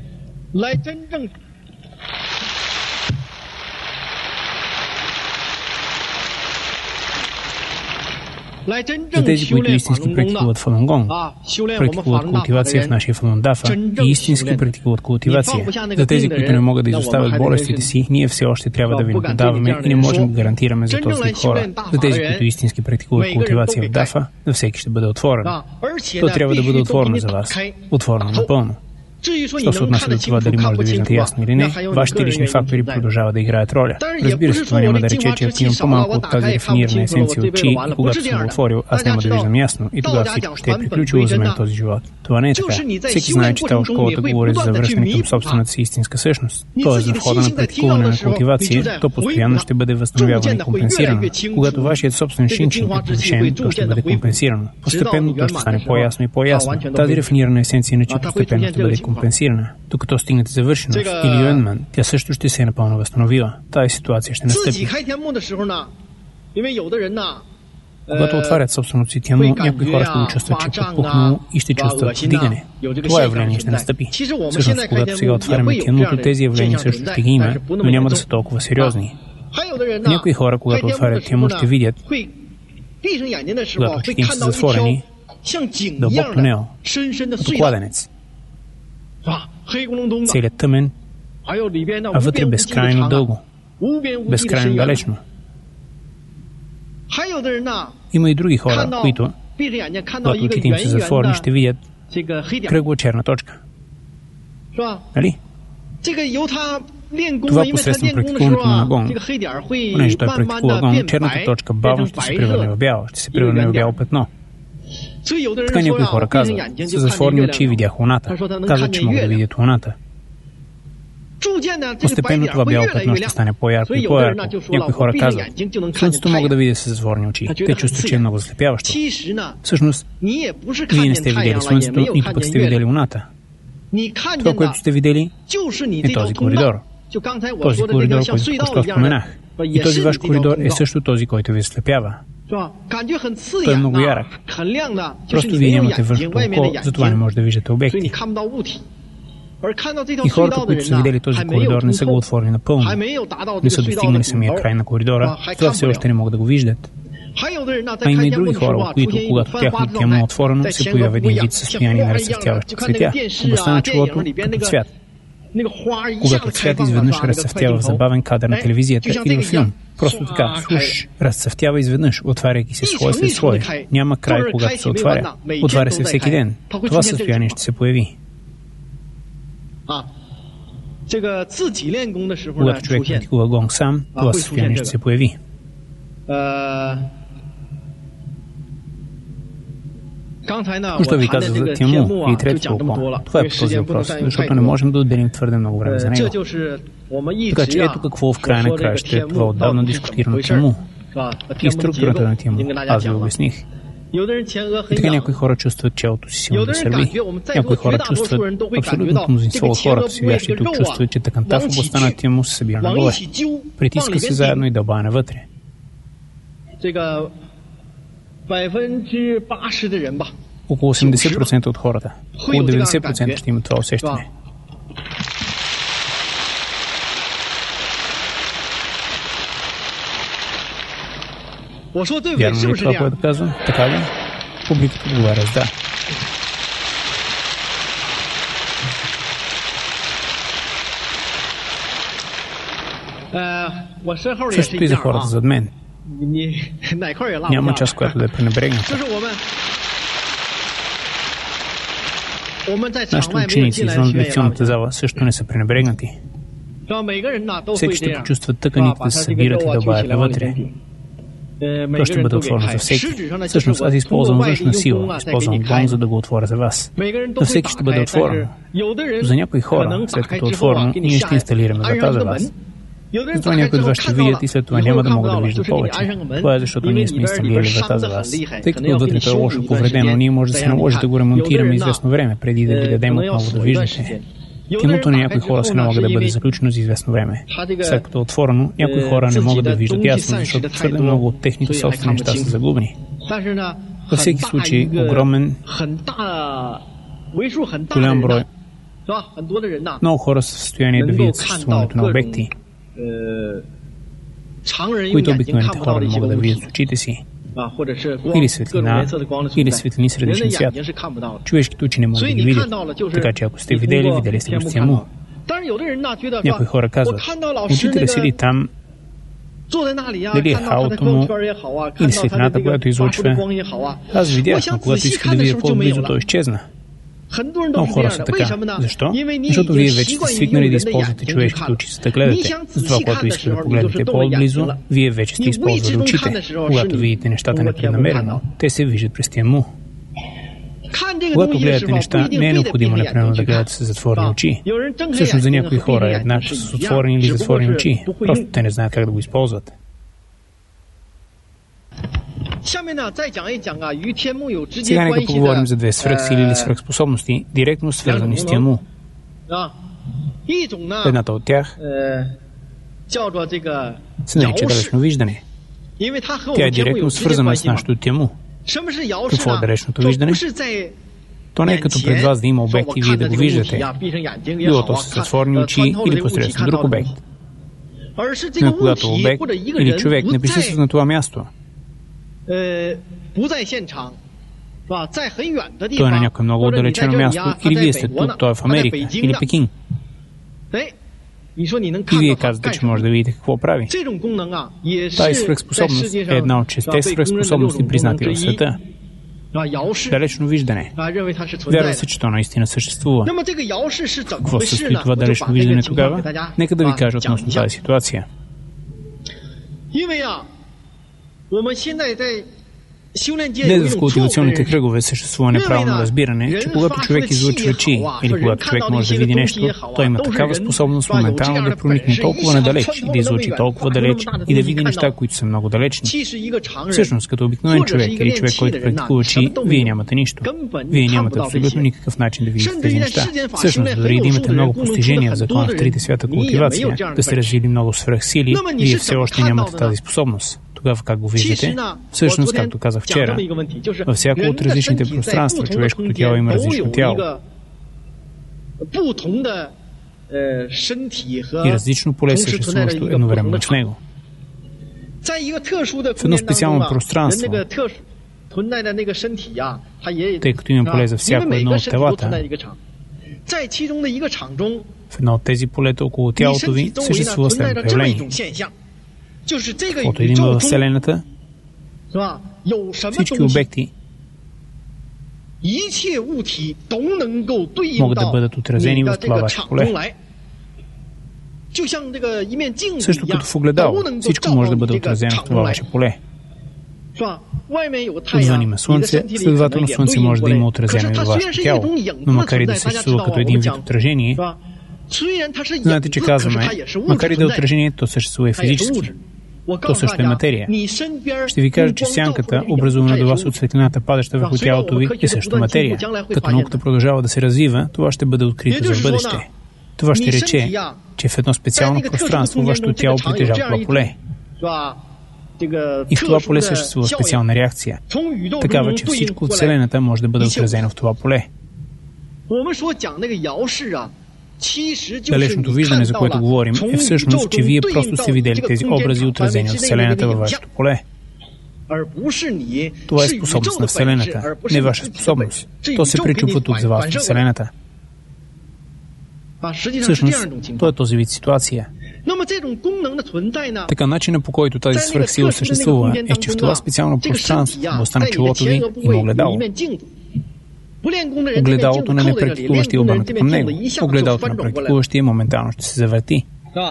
За тези, които истински практикуват фалунгонг, практикуват култивация в нашия фалундафа и истински практикуват култивация. За тези, които не могат да изоставят болестите си, ние все още трябва да ви наблюдаваме и не можем да гарантираме за този тип хора. За тези, които истински практикуват култивация в дафа, за всеки ще бъде отворено. То трябва да бъде отворено за вас. Отворено напълно. Що се отнася до това дали може да виждате ясно или не, вашите лични фактори продължават да играят роля. Разбира се, това няма да рече, че ако имам по-малко от тази рафинирана есенция от чи и когато съм го отворил, аз няма да виждам ясно и тогава всичко ще е приключило за мен този живот. Това не е така. Всеки знае, че Тао школата говори за завръщане към собствената си истинска същност. Тоест, в хода на практикуване на култивация, то постоянно ще бъде възстановявано и компенсирано. Когато вашият собствен шинчин е повишен, то ще бъде компенсирано. Постепенно то ще стане по-ясно и по-ясно. Тази рафинирана есенция на чи постепенно ще бъде компенсирана. Докато стигнете завършеност или юенман, тя също ще се е напълно възстановила. Тази ситуация ще настъпи. Когато отварят собственото си тяло, някои хора ще го чувстват, че е подпухнало и ще чувстват вдигане. Това явление ще настъпи. Всъщност, когато сега отваряме тялото, тези явления също ще ги има, но няма да са толкова сериозни. Някои хора, когато отварят тяло, ще видят, когато очите им са затворени, дълбок тунел, като кладенец. Целият тъмен, а вътре безкрайно дълго, безкрайно далечно. Има и други хора, които, когато очите им са затворени, ще видят кръгла черна точка. Нали? Това посредством практикуването на гонг. Понеже той практикува гонг, черната точка бавно ще се превърне в бяло, ще се превърне в бяло петно. Така някои хора казват, с затворени очи видях луната. Казват, че могат да видят луната. Постепенно това бяло петно ще стане по-ярко и по-ярко. Някои хора казват, слънцето мога да видя с затворени очи. Те чувстват, че е много заслепяващо. Всъщност, вие не сте видели слънцето, нито пък сте видели луната. Това, което сте видели, е този коридор. Този коридор, който току-що споменах. И този ваш коридор е също този, който ви заслепява. Той е много ярък. Просто вие нямате външното око, затова не може да виждате обекти. И хората, които са видели този коридор, не са го отворили напълно. Не са достигнали самия край на коридора, това все още не могат да го виждат. А има и други хора, от които, когато тяхното тяло е отворено, се появява един вид състояние на разцъфтяващи цветя. Областта на челото като цвят. Когато цвят изведнъж разцъфтява в забавен кадър на телевизията или в филм. Просто така, слуш, разцъфтява изведнъж, отваряйки се слой след слой. Няма край, когато се отваря. Отваря се всеки ден. Това състояние ще се появи. Когато човек практикува гонг сам, това състояние ще се появи. Току-що ви казах за Тяму и третото око. Това е по този въпрос, защото не можем да отделим твърде много време за него. Така че ето какво в края на краища е това отдавна дискутирано Тяму. И структурата на Тяму. Аз ви обясних. И така някои хора чувстват челото си силно да сърби. Някои хора чувстват, абсолютното мнозинство от хората, седящи тук, чувстват, че тъканта в областта на Тяму се събира нагоре. Притиска се заедно и дълбае навътре. Около осемдесет процента от хората. Около деветдесет процента ще имат това усещане. Вярно ли това, което казвам? Така ли? Публиката отговаря с да. Същото и за хората зад мен. Няма част, която да е пренебрегната. Нашите ученици извън лекционната зала също не са пренебрегнати. Всеки ще почувства тъканите да се събират и да дълбаят навътре. То ще бъде отворено за всеки. Всъщност аз използвам външна сила, използвам гонг, за да го отворя за вас. На всеки ще бъде отворено. За някои хора, след като е отворено, ние ще инсталираме врата за вас. Затова някои от вас ще видят и след това няма да могат да виждат повече. Това е защото ние сме инсталирали врата за вас. Тъй като отвътре е лошо повредено, ние може да се наложи да го ремонтираме известно време, преди да ви дадем отново да виждате. Тямуто на някои хора се налага да бъде заключено за известно време. След като е отворено, някои хора не могат да виждат ясно, защото твърде много от техните собствени неща са загубени. Във всеки случай, огромен, голям брой, много хора са в състояние да видят съществуването на обекти, които обикновените хора не могат да видят с очите си. Или светлина, или светлини с различен цвят. Човешките очи не могат да ги видят. Така че ако сте видели, видели сте го Тяму. Някои хора казват, учителя седи там, дали е хаото му, или светлината, която излъчва. Аз видях, но когато исках да видя по-близо, той изчезна. Много хора са така. Защо? Защото вие вече сте свикнали да използвате човешките очи, за да гледате. Затова, когато искате да погледнете по-близо, вие вече сте използвали очите. Когато видите нещата непреднамерено, те се виждат през Тяму. Когато гледате неща, не е необходимо непременно да гледате с затворени очи. Всъщност за някои хора е еднакво с отворени или затворени очи. Просто те не знаят как да го използват. Сега нека поговорим за две свръхсили или свръхспособности, директно свързани с Тяму. Едната от тях се нарича далечно виждане. Тя е директно свързана с нашото Тяму. Какво е далечното виждане? То не е като пред вас да има обект и вие да го виждате. Било то с затворени очи или посредством друг обект. Но когато обект или човек не присъства на това място, той е на някое много отдалечено място, или вие сте тук, той е в Америка, или Пекин. И вие казвате, че може да видите какво прави. Тази свръхспособност е една от шесте свръхспособности, признати в света. Далечно виждане. Вярва се, че то наистина съществува. Какво се състои това далечно виждане тогава? Нека да ви кажа относно тази ситуация. Днес в култивационните кръгове съществува неправилно разбиране, че когато човек излъчва чи, или когато човек може да види нещо, той има такава способност моментално да проникне толкова надалеч и да излъчи толкова далеч и да види неща, които са много далечни. Всъщност, като обикновен човек или човек, който практикува чи, вие нямате нищо. Вие нямате абсолютно никакъв начин да видите тези неща. Всъщност, дори да имате много постижения в закона в трите свята култивация, да сте развили много свръхсили, вие все още нямате тази способност. Тогава как го виждате? Всъщност, както казах вчера, във всяко от различните пространства човешкото тяло има различно тяло. И различно поле съществуващо едновременно с него. В едно специално пространство, тъй като има поле за всяко едно от телата, в едно от тези полета около тялото ви съществува следното явление. Каквото един във Вселената, всички обекти могат да бъдат отразени в това ваше поле. Също като в огледало, всичко може да бъде отразено в това ваше поле. Отвън има Слънце, следователно Слънце може да има отразено и във вашето тяло. Но макар и да съществува като един вид отражение, знаете, че казваме, макар и да е отражение, то съществува и физически. То също е материя. Ще ви кажа, че сянката, образувана до вас от светлината, падаща върху тялото ви, е също материя. Като науката продължава да се развива, това ще бъде открито за бъдеще. Това ще рече, че в едно специално пространство вашето тяло притежава това поле. И в това поле съществува специална реакция. Такава, че всичко от Вселената може да бъде отразено в това поле. Далечното виждане, за което говорим, е всъщност, че вие просто сте видели тези образи, отразени от Вселената във вашето поле. Това е способност на Вселената, не ваша способност. То се пречупва тук за вас в Вселената. Всъщност, то е този вид ситуация. Така начинът, по който тази свръхсила съществува, е, че в това специално пространство, в областта на челото ви, има огледало. Огледалото на непрактикуващия е обърнато към него. Огледалото на практикуващия моментално ще се завърти.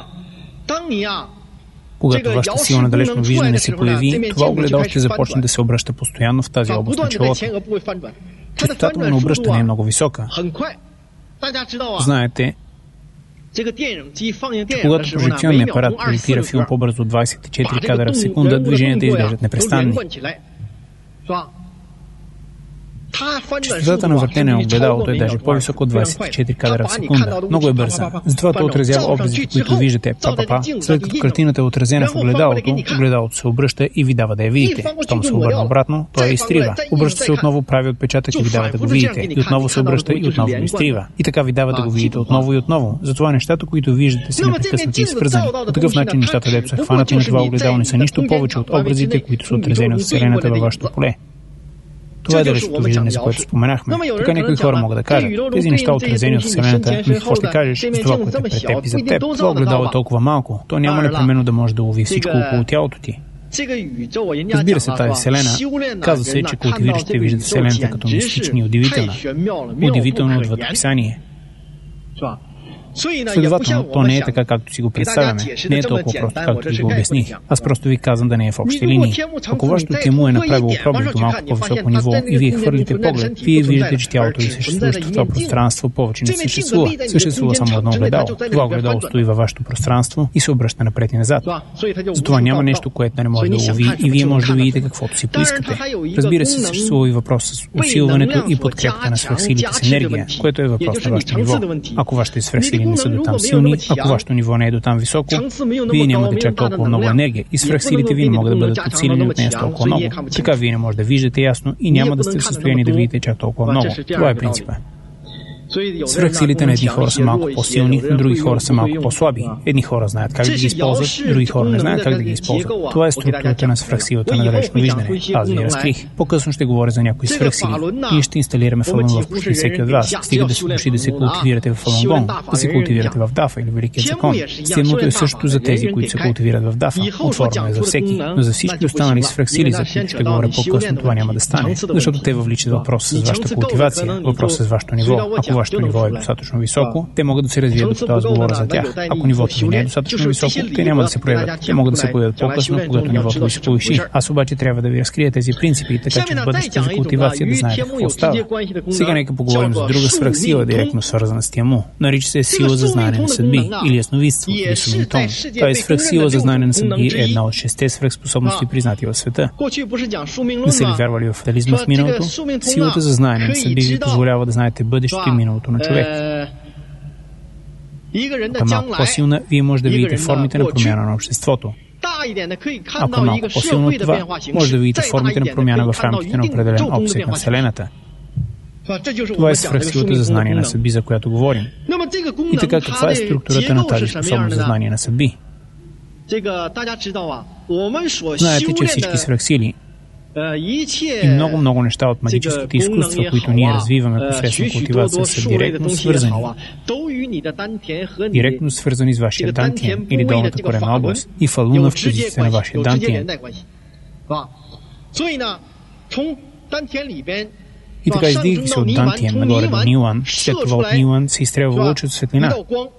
Когато вашата сила на далечно виждане се появи, това огледало ще започне да се обръща постоянно в тази област на челото. Честотата на обръщане е много висока. Знаете, че когато прожекционният апарат проектира филм по-бързо от двадесет и четири кадъра в секунда, движенията изглеждат непрестанни. Честотата на въртене на огледалото е даже по-висока от двадесет и четири кадъра в секунда. Много е бърза. Затова то отразява образите, които виждате. Па-па-па. След като картината е отразена в огледалото, огледалото се обръща и ви дава да я видите. Щом се обърна обратно, то я изтрива. Обръща се отново, прави отпечатък и ви дава да го видите. И отново се обръща и отново го изтрива. И така ви дава да го видите отново и отново. Затова нещата, които виждате, са непрекъснати и свързани. По такъв начин нещата, дето са хванати на това огледало, не са нищо повече от образите, които са отразени от Вселената във вашето поле. Това е далечното виждане, за което споменахме. Тук някои хора могат да кажат, тези неща отразени от Вселената, ми какво ще кажеш с това, което е пред теб и за теб? Това огледало е толкова малко. То няма непременно да може да лови всичко около тялото ти. Разбира се, тази Вселена, казва се, че култивиращите виждат Вселената като мистична и удивителна. Удивително отвъд описание. Следователно, то не е така, както си го представяме. Не е толкова просто, както ви го обясних. Аз просто ви казвам да не е в общи линии. Ако вашето тяло е направило пробив до малко по-високо ниво и вие хвърлите поглед, вие виждате, че тялото ви съществуващо в това пространство повече не съществува. Съществува само едно огледало. Това огледало стои във вашето пространство и се обръща напред и назад. Затова няма нещо, което да не може да лови и вие може да видите каквото си поискате. Разбира се, съществува и въпрос с усилването и подкрепата на свръхсилите с енергия, което е въпрос на вашето ниво. Ако вашите свръхсили не са до там силни, ако вашето ниво не е до там високо, вие нямате чак толкова много енергия и свръхсилите ви не могат да бъдат подсилени от нея с толкова много. Така вие не може да виждате ясно и няма да сте в състояние да видите чак толкова много. Това е принципа. Свръхсилите на едни хора са малко по-силни, други хора са малко по-слаби. Едни хора знаят как да ги използват, други хора не знаят как да ги използват. Това е структурата на свръхсилата на далечно виждане. Аз ви разкрих. По-късно ще говоря за някои свръхсили. Ние ще инсталираме Фалун в почти всеки от вас. Стига да се реши да се култивирате в Фалун Гонг, да се култивирате в Дафа или Великият закон. Стилното е също за тези, които се култивират в Дафа. Отворено е за всеки. Но за всички останали свръхсили, за които ще говоря по-късно, това няма да стане. Защото те въвличат въпрос с вашата култивация, въпрос с вашето ниво. Ако вашето ниво е достатъчно високо, те могат да се развият, докато аз говоря за тях. Ако нивото ви не е достатъчно високо, те няма да се проявят. Те могат да се появят по-късно, когато нивото ви се повиши. Аз обаче трябва да ви разкрия тези принципи, така че в бъдещето за култивация да знаете какво става. Сега нека поговорим за друга свръхсила, директно свързана с тяму. Нарича се сила за знание на съдби или ясновидство, или суминтон. Това е свръхсила за знание на съдби е една от шесте свръхспособности, признати в света. Не са ли вярвали в фатализма в миналото? Силата за знание на съдби ви позволява да знаете бъдещето и миналото на човек. Ако е малко по-силна, вие може да видите формите на промяна на обществото. Ако е малко по-силно от това, може да видите формите на промяна в рамките на определен обсек на Вселената. Това е свръхсилата за знание на съдби, за която говорим. И така, каква е структурата на тази способност за знание на съдби? Знаете, че всички свръхсили и много-много неща от магическите изкуства, които ние развиваме посредством култивация, са директно свързани. Директно свързани с вашия дантиен или долната коренна област и фалуна в позицията на вашия дантиен. И така, издигайки се от дантиен нагоре до нилан, след това от нилан се изстрелва луч от светлина.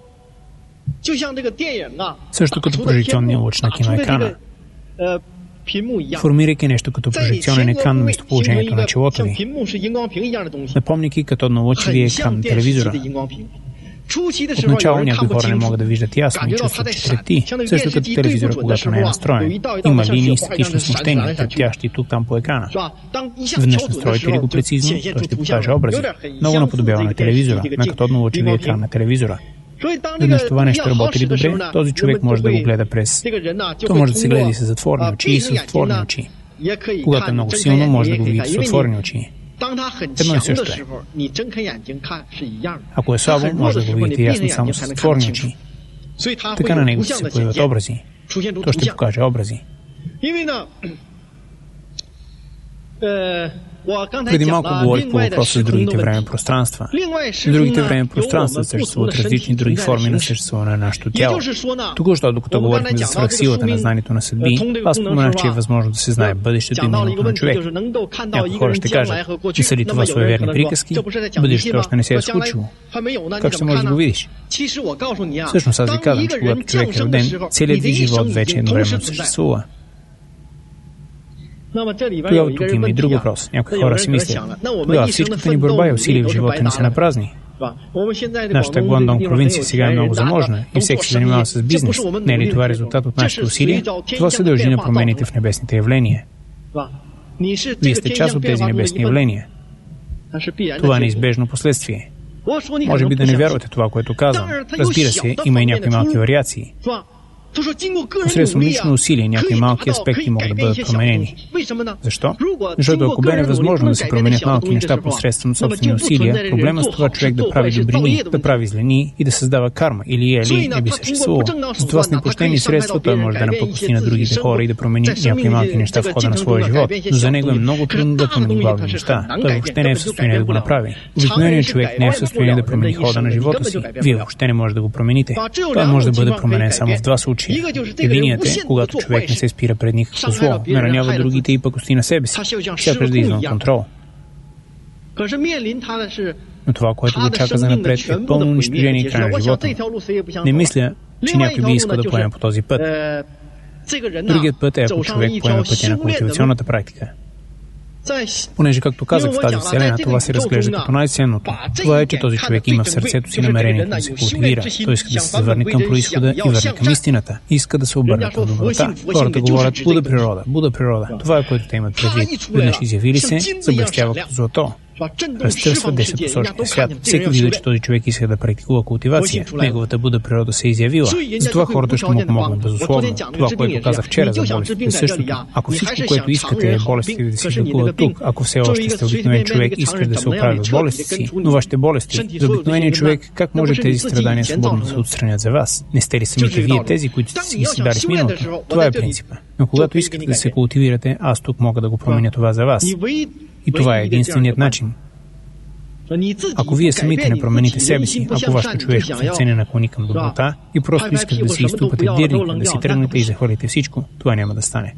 Също като прожекционния луч на киноекрана. Формирайки нещо като прожекционен екран на местоположението на челото ви, напомняйки като на лъчевия екран на телевизора. Отначало някои хора не могат да виждат ясно и чувстват, че трепти, също като телевизора, когато не е настроен. Има линии и статично смущение, трептящи тук-там по екрана. Веднъж настроите ли го прецизно, той ще покаже образи. Много наподобява на телевизора, на катодно лъчевия екран на телевизора. Веднъж това нещо работи ли добре, този човек може да го гледа през... Той може да се гледа и с затворени очи и с отворени очи. Когато е много силно, може да го видите с отворени очи. Едно и също е. Ако е слабо, може да го видите ясно само с отворени очи. Така на него ще се появят образи. Той ще покаже образи. Преди малко говорих по въпроса с другите време пространства. В другите време пространства съществуват различни други форми на съществуване на нашето тяло. Току-що, докато говорихме за свръхсилата на знанието на съдби, аз споменах, че е възможно да се знае бъдещето и миналото на човек. Някои хора ще кажат, не са ли това суеверни приказки? Бъдещето още не се е случило. Как ще можеш да го видиш? Всъщност аз ви казвам, че когато човек е роден, целият ви живот вече едновременно съществува. Тогава тук има и друг въпрос. Някои хора си мислят, тогава всичката ни борба и усилия в живота ни са на празни. Нашата Гуандонг провинция сега е много заможна и всеки се занимава с бизнес. Не е ли това резултат от нашите усилия? Това се дължи на промените в небесните явления. Вие сте част от тези небесни явления. Това е неизбежно последствие. Може би да не вярвате това, което казвам. Разбира се, има и някои малки вариации. Посредством лично усилие някои малки аспекти могат да бъдат променени. Защо? Защото ако бе невъзможно да се променят малки неща посредством собствени усилия, проблема с това човек да прави добрини, да прави злини и да създава карма или ели не би съществувало. Затова с непрощени средства той може да напакости на другите хора и да промени някои малки неща в хода на своя живот. Но за него е много трудно да промени главни неща. Той въобще не е в състояние да го направи. Обикновеният човек не е в състояние да промени хода на живота си. Вие въобще не може да го промените. Той може да бъде променен само в два случая. Единият е, когато човек не се спира пред никакво зло, наранява другите и пакости на себе си, сякаш да е извън контрол. Но това, което го чака за напред, е пълно унищожение и край на живота. Не мисля, че някой би искал да поеме по този път. Другият път е, ако човек поеме пътя на култивационната практика. Понеже, както казах, в тази вселена това се разглежда като най-ценното. Това е, че този човек има в сърцето си намерението да се култивира. Той иска да се завърне към произхода и върне към истината. Иска да се обърне към доброта. Хората говорят Буда природа, Буда природа. Това е, което те имат предвид. Веднъж изявили се, заблестява като злато. разтърсва десетпосочния свят. Всеки вижда, че този човек иска да практикува култивация. Неговата Буда природа се е изявила. Затова хората ще му помогнат безусловно. Това, което казах вчера за болестите, е същото. Ако всичко, което искате е болестите да си лекуват тук, ако все още сте обикновен човек, искаш да се оправи от болестите си, но вашите болести, за обикновения човек, как може тези страдания свободно да се отстранят за вас? Не сте ли самите вие тези, които сте си ги създали в миналото? Това е принципа. Но когато искате да се култивирате, аз тук мога да го променя това за вас. И това е единственият начин. Ако вие самите не промените себе си, ако вашето човешко сърце не наклони към доброта и просто искате да си изтупате дирника, да си тръгнете и захвърлите всичко, това няма да стане.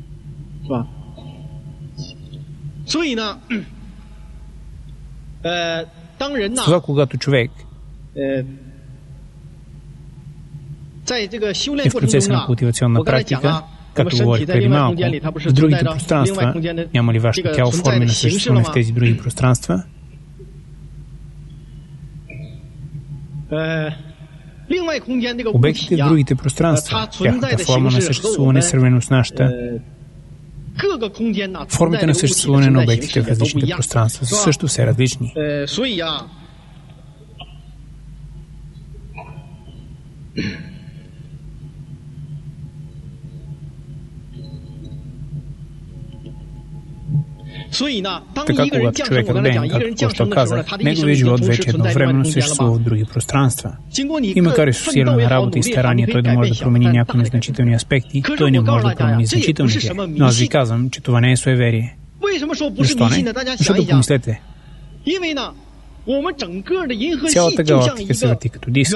Това, когато човек е в процеса на култивационна практика, както говорих преди малко, в другите пространства, няма ли вашето тяло форми на съществуване в тези други пространства? Обектите в другите пространства, тяхната форма на съществуване сравнено с нашата, формите на съществуване на обектите в различните пространства са също все различни. Така, когато човек е роден, както току-що казах, неговият живот вече едновременно съществува в други пространства. И макар и с усилена работа и старание той да може да промени някои незначителни аспекти, той не може да промени значителните. Но аз ви казвам, че това не е суеверие. Защо не? Защото помислете. Цялата галактика се върти като диск.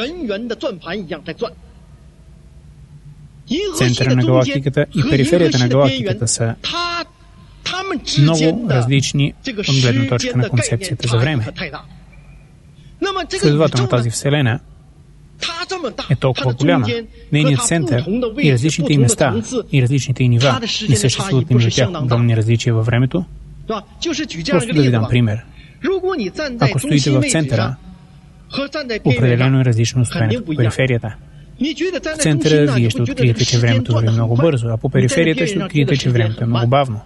Центъра на галактиката и периферията на галактиката са много различни от гледна точка на концепцията за време. Следователно тази Вселена е толкова голяма. Нейният център и различните й места и различните й нива не съществуват между тях огромни различия във времето. Просто да ви дам пример. Ако стоите в центъра, определено е различно от стоенето по периферията. В центъра вие ще откриете, че времето върви много бързо, а по периферията ще откриете, че времето е много бавно.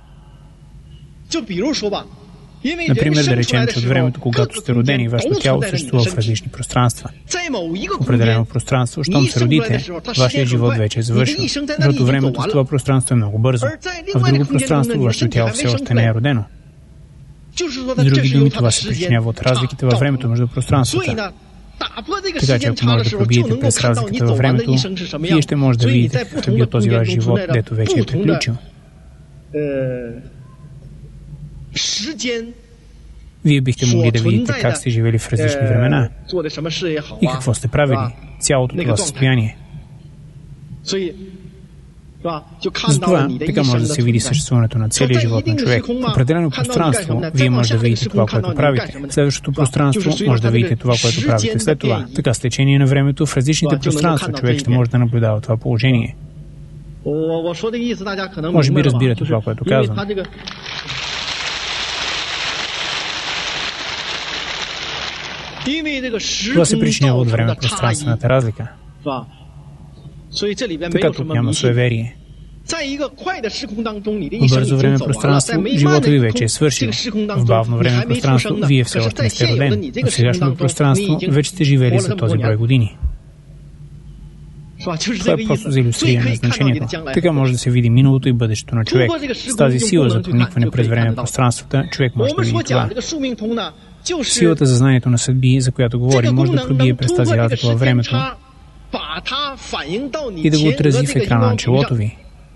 Например, да речем, че от времето, когато сте родени, вашето тяло съществува в различни пространства. В определено пространство, щом се родите, вашият живот вече е завършен, защото времето в това пространство е много бързо, а в друго пространство вашето тяло все още не е родено. С други думи, това се причинява от разликите във времето между пространствата. Така че ако може да пробиете през разликата във времето, вие ще може да видите какъв е бил този ваш живот, дето вече е приключил. Вие бихте могли да видите как сте живели в различни времена и какво сте правили, цялото това състояние. Затова така може да се види съществуването на целия живот на човек. В определено пространство вие може да видите това, което правите. В следващото пространство може да видите това, което правите след това. Така с течение на времето в различните пространства човек ще може да наблюдава това положение. Може би разбирате това, което казвам. Това се причинява от време-пространствената разлика. Така тук няма суеверие. В бързо време-пространство живота ви вече е свършил. В бавно време-пространство вие все още не сте роден. В сегашното пространство вече сте живели за този брой години. Това е просто за илюстриране на значението. Така може да се види миналото и бъдещето на човек. С тази сила за проникване през време-пространствата, човек може да види това. Силата за знанието на съдби, за която говорим, може да пробие през тази разлика във времето и да го отрази в екрана на челото ви.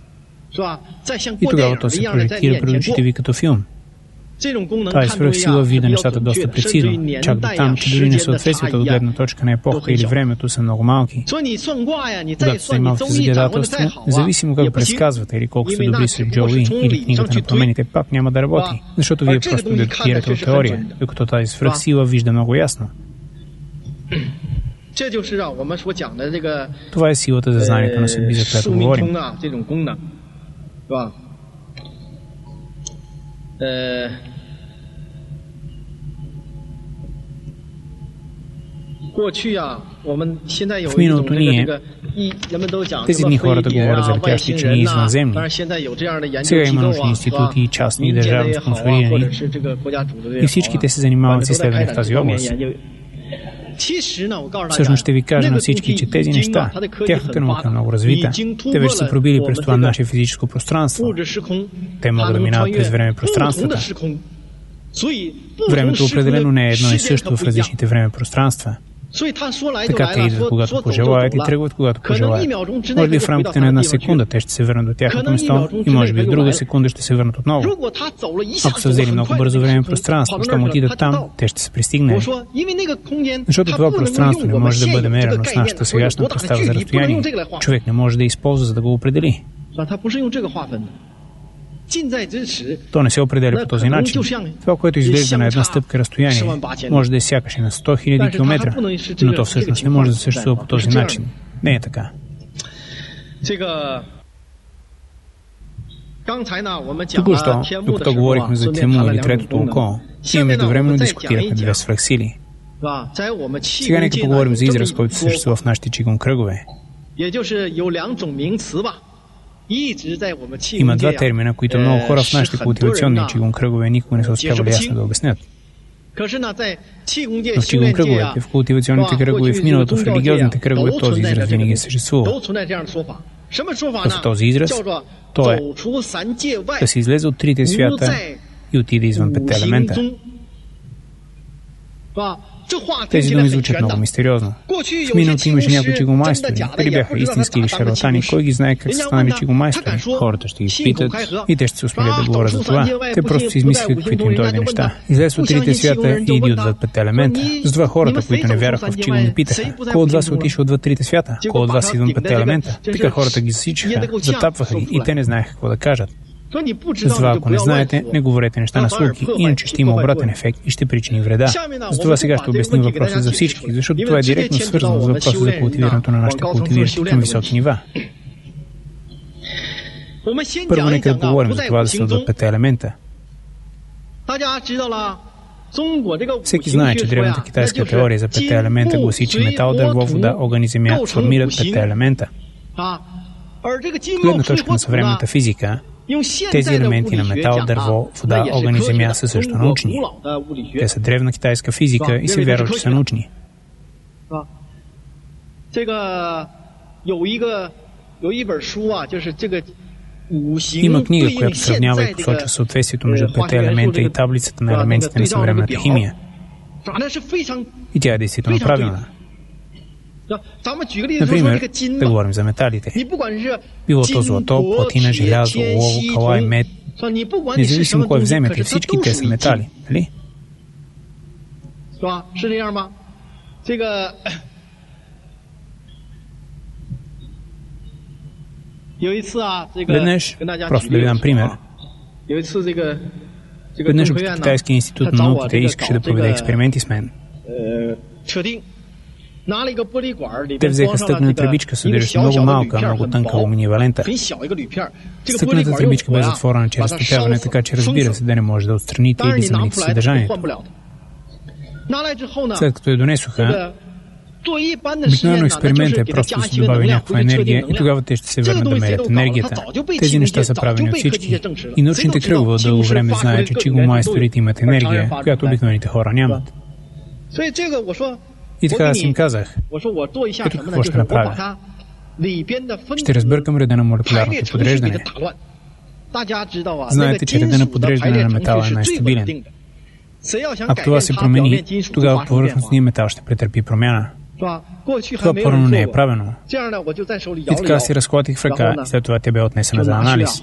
И тогава то се прожектира пред очите ви като филм. Тази свръхсила вижда нещата доста прецизно, чак до там, че дори несъответствията от гледна точка на епоха или времето са много малки. Когато се занимавате с гадателство, независимо как предсказвате или колко сте добри сред Джоуи или книгата на промените, пак няма да работи, защото вие просто дедуктирате от теория, докато тази свръхсила вижда много ясно. Това е силата за знанието на съдби, за която говорим. В миналото ние, тези дни хората говорят за летящи чини извънземни. Сега има научни институти и частни и държавни спонсорирани и всички те се занимават с изследвания в тази област. Всъщност ще ви кажа на всички, че тези неща, тяхната наука е много развита. Те вече са пробили през това наше физическо пространство. Те могат да минават през време и пространствата. Времето определено не е едно и също в различните време и пространства. Така те идват когато пожелаят и тръгват когато пожелаят. Може би в рамките на една секунда те ще се върнат до тяхното место и може би в друга секунда ще се върнат отново. Ако са взели много бързо време и пространство, щом отидат там, те ще се пристигнали. Защото това пространство не може да бъде мерено с нашата сегашна представа за разстояние. Човек не може да използва, за да го определи. То не се определя по този начин. Това, което изглежда на една стъпка разстояние, може да е сякаш и на сто хиляди километра, но то всъщност не може да съществува по този начин. Не е така. Току-що, докато говорихме за Тему или третото око, ние междувременно дискутирахме две свръхсили. Сега нека поговорим за израз, който съществува в нашите чигун кръгове. Има два термина, които много хора в нашите култивационни чигун кръгове никога не са успявали ясно да обяснят. Но в чигун кръговете, в култивационните кръгове, в миналото, в религиозните кръгове, този израз винаги е съществувал. Като този израз, то е да се излезе от трите свята и отиде извън петте елемента. Тези думи звучат много мистериозно. В миналото имаше някои чигомайстори, дали бяха истински или шарлатани, кой ги знае как са станали чигомайстори. Хората ще ги питат и те ще се успеят да говорят за това. Те просто си измислиха каквито им дойде неща. Излез от трите свята и иди отвъд петте елемента. Затова хората, които не вярваха в чигун, ми питаха: кой от вас е отишъл отвъд трите свята? Кой от вас извън петте елемента? Така хората ги засичаха, затапваха ги и те не знаеха какво да кажат. Затова, ако не знаете, не говорете неща на слуги, иначе ще има обратен ефект и ще причини вреда. Затова сега ще обясним въпроса за всички, защото това е директно свързано с въпроса за култивирането на нашите култивиращи към високи нива. Първо нека да поговорим за това да се отвъд петте елемента. Всеки знае, че древната китайска теория за петте елемента гласи, че метал, дърво, вода, огън и земя формират петте елемента. От гледна точка на съвременната физика, тези елементи на метал, дърво, вода, огън и земя са също научни. Те са древна китайска физика и се вярва, че са научни. Има книга, която сравнява и посочва съответствието между петте елемента и таблицата на елементите на съвременната химия. И тя е действително правилна. Например, да говорим за металите. Било то злато, платина, желязо, олово, калай, мед. Независимо кой вземете, всички те са метали, нали? Веднъж, просто да ви дам пример, веднъж от Китайския институт на науките искаше да проведе експерименти с мен. Те взеха стъклена тръбичка, съдържаща много малка, много тънка алуминиева лента. Стъклената тръбичка бе затворена чрез разтопяване, така че разбира се да не може да отстраните или замените съдържанието. След като я донесоха, обикновено експериментът е просто да се добави някаква енергия и тогава те ще се върнат да мерят енергията. Тези неща са правени от всички. И научните кръгове от дълго време знаят, че чигомайсторите имат енергия, която обикновените хора нямат. И така аз им казах: ето какво ще направя. Ще разбъркам реда на молекулярното подреждане. Знаете, че реда на подреждане на метала е най-стабилен. Ако това се промени, тогава повърхностният метал ще претърпи промяна. Това първо не е правено. И така си разклатих в ръка и след това тя бе отнесена за анализ.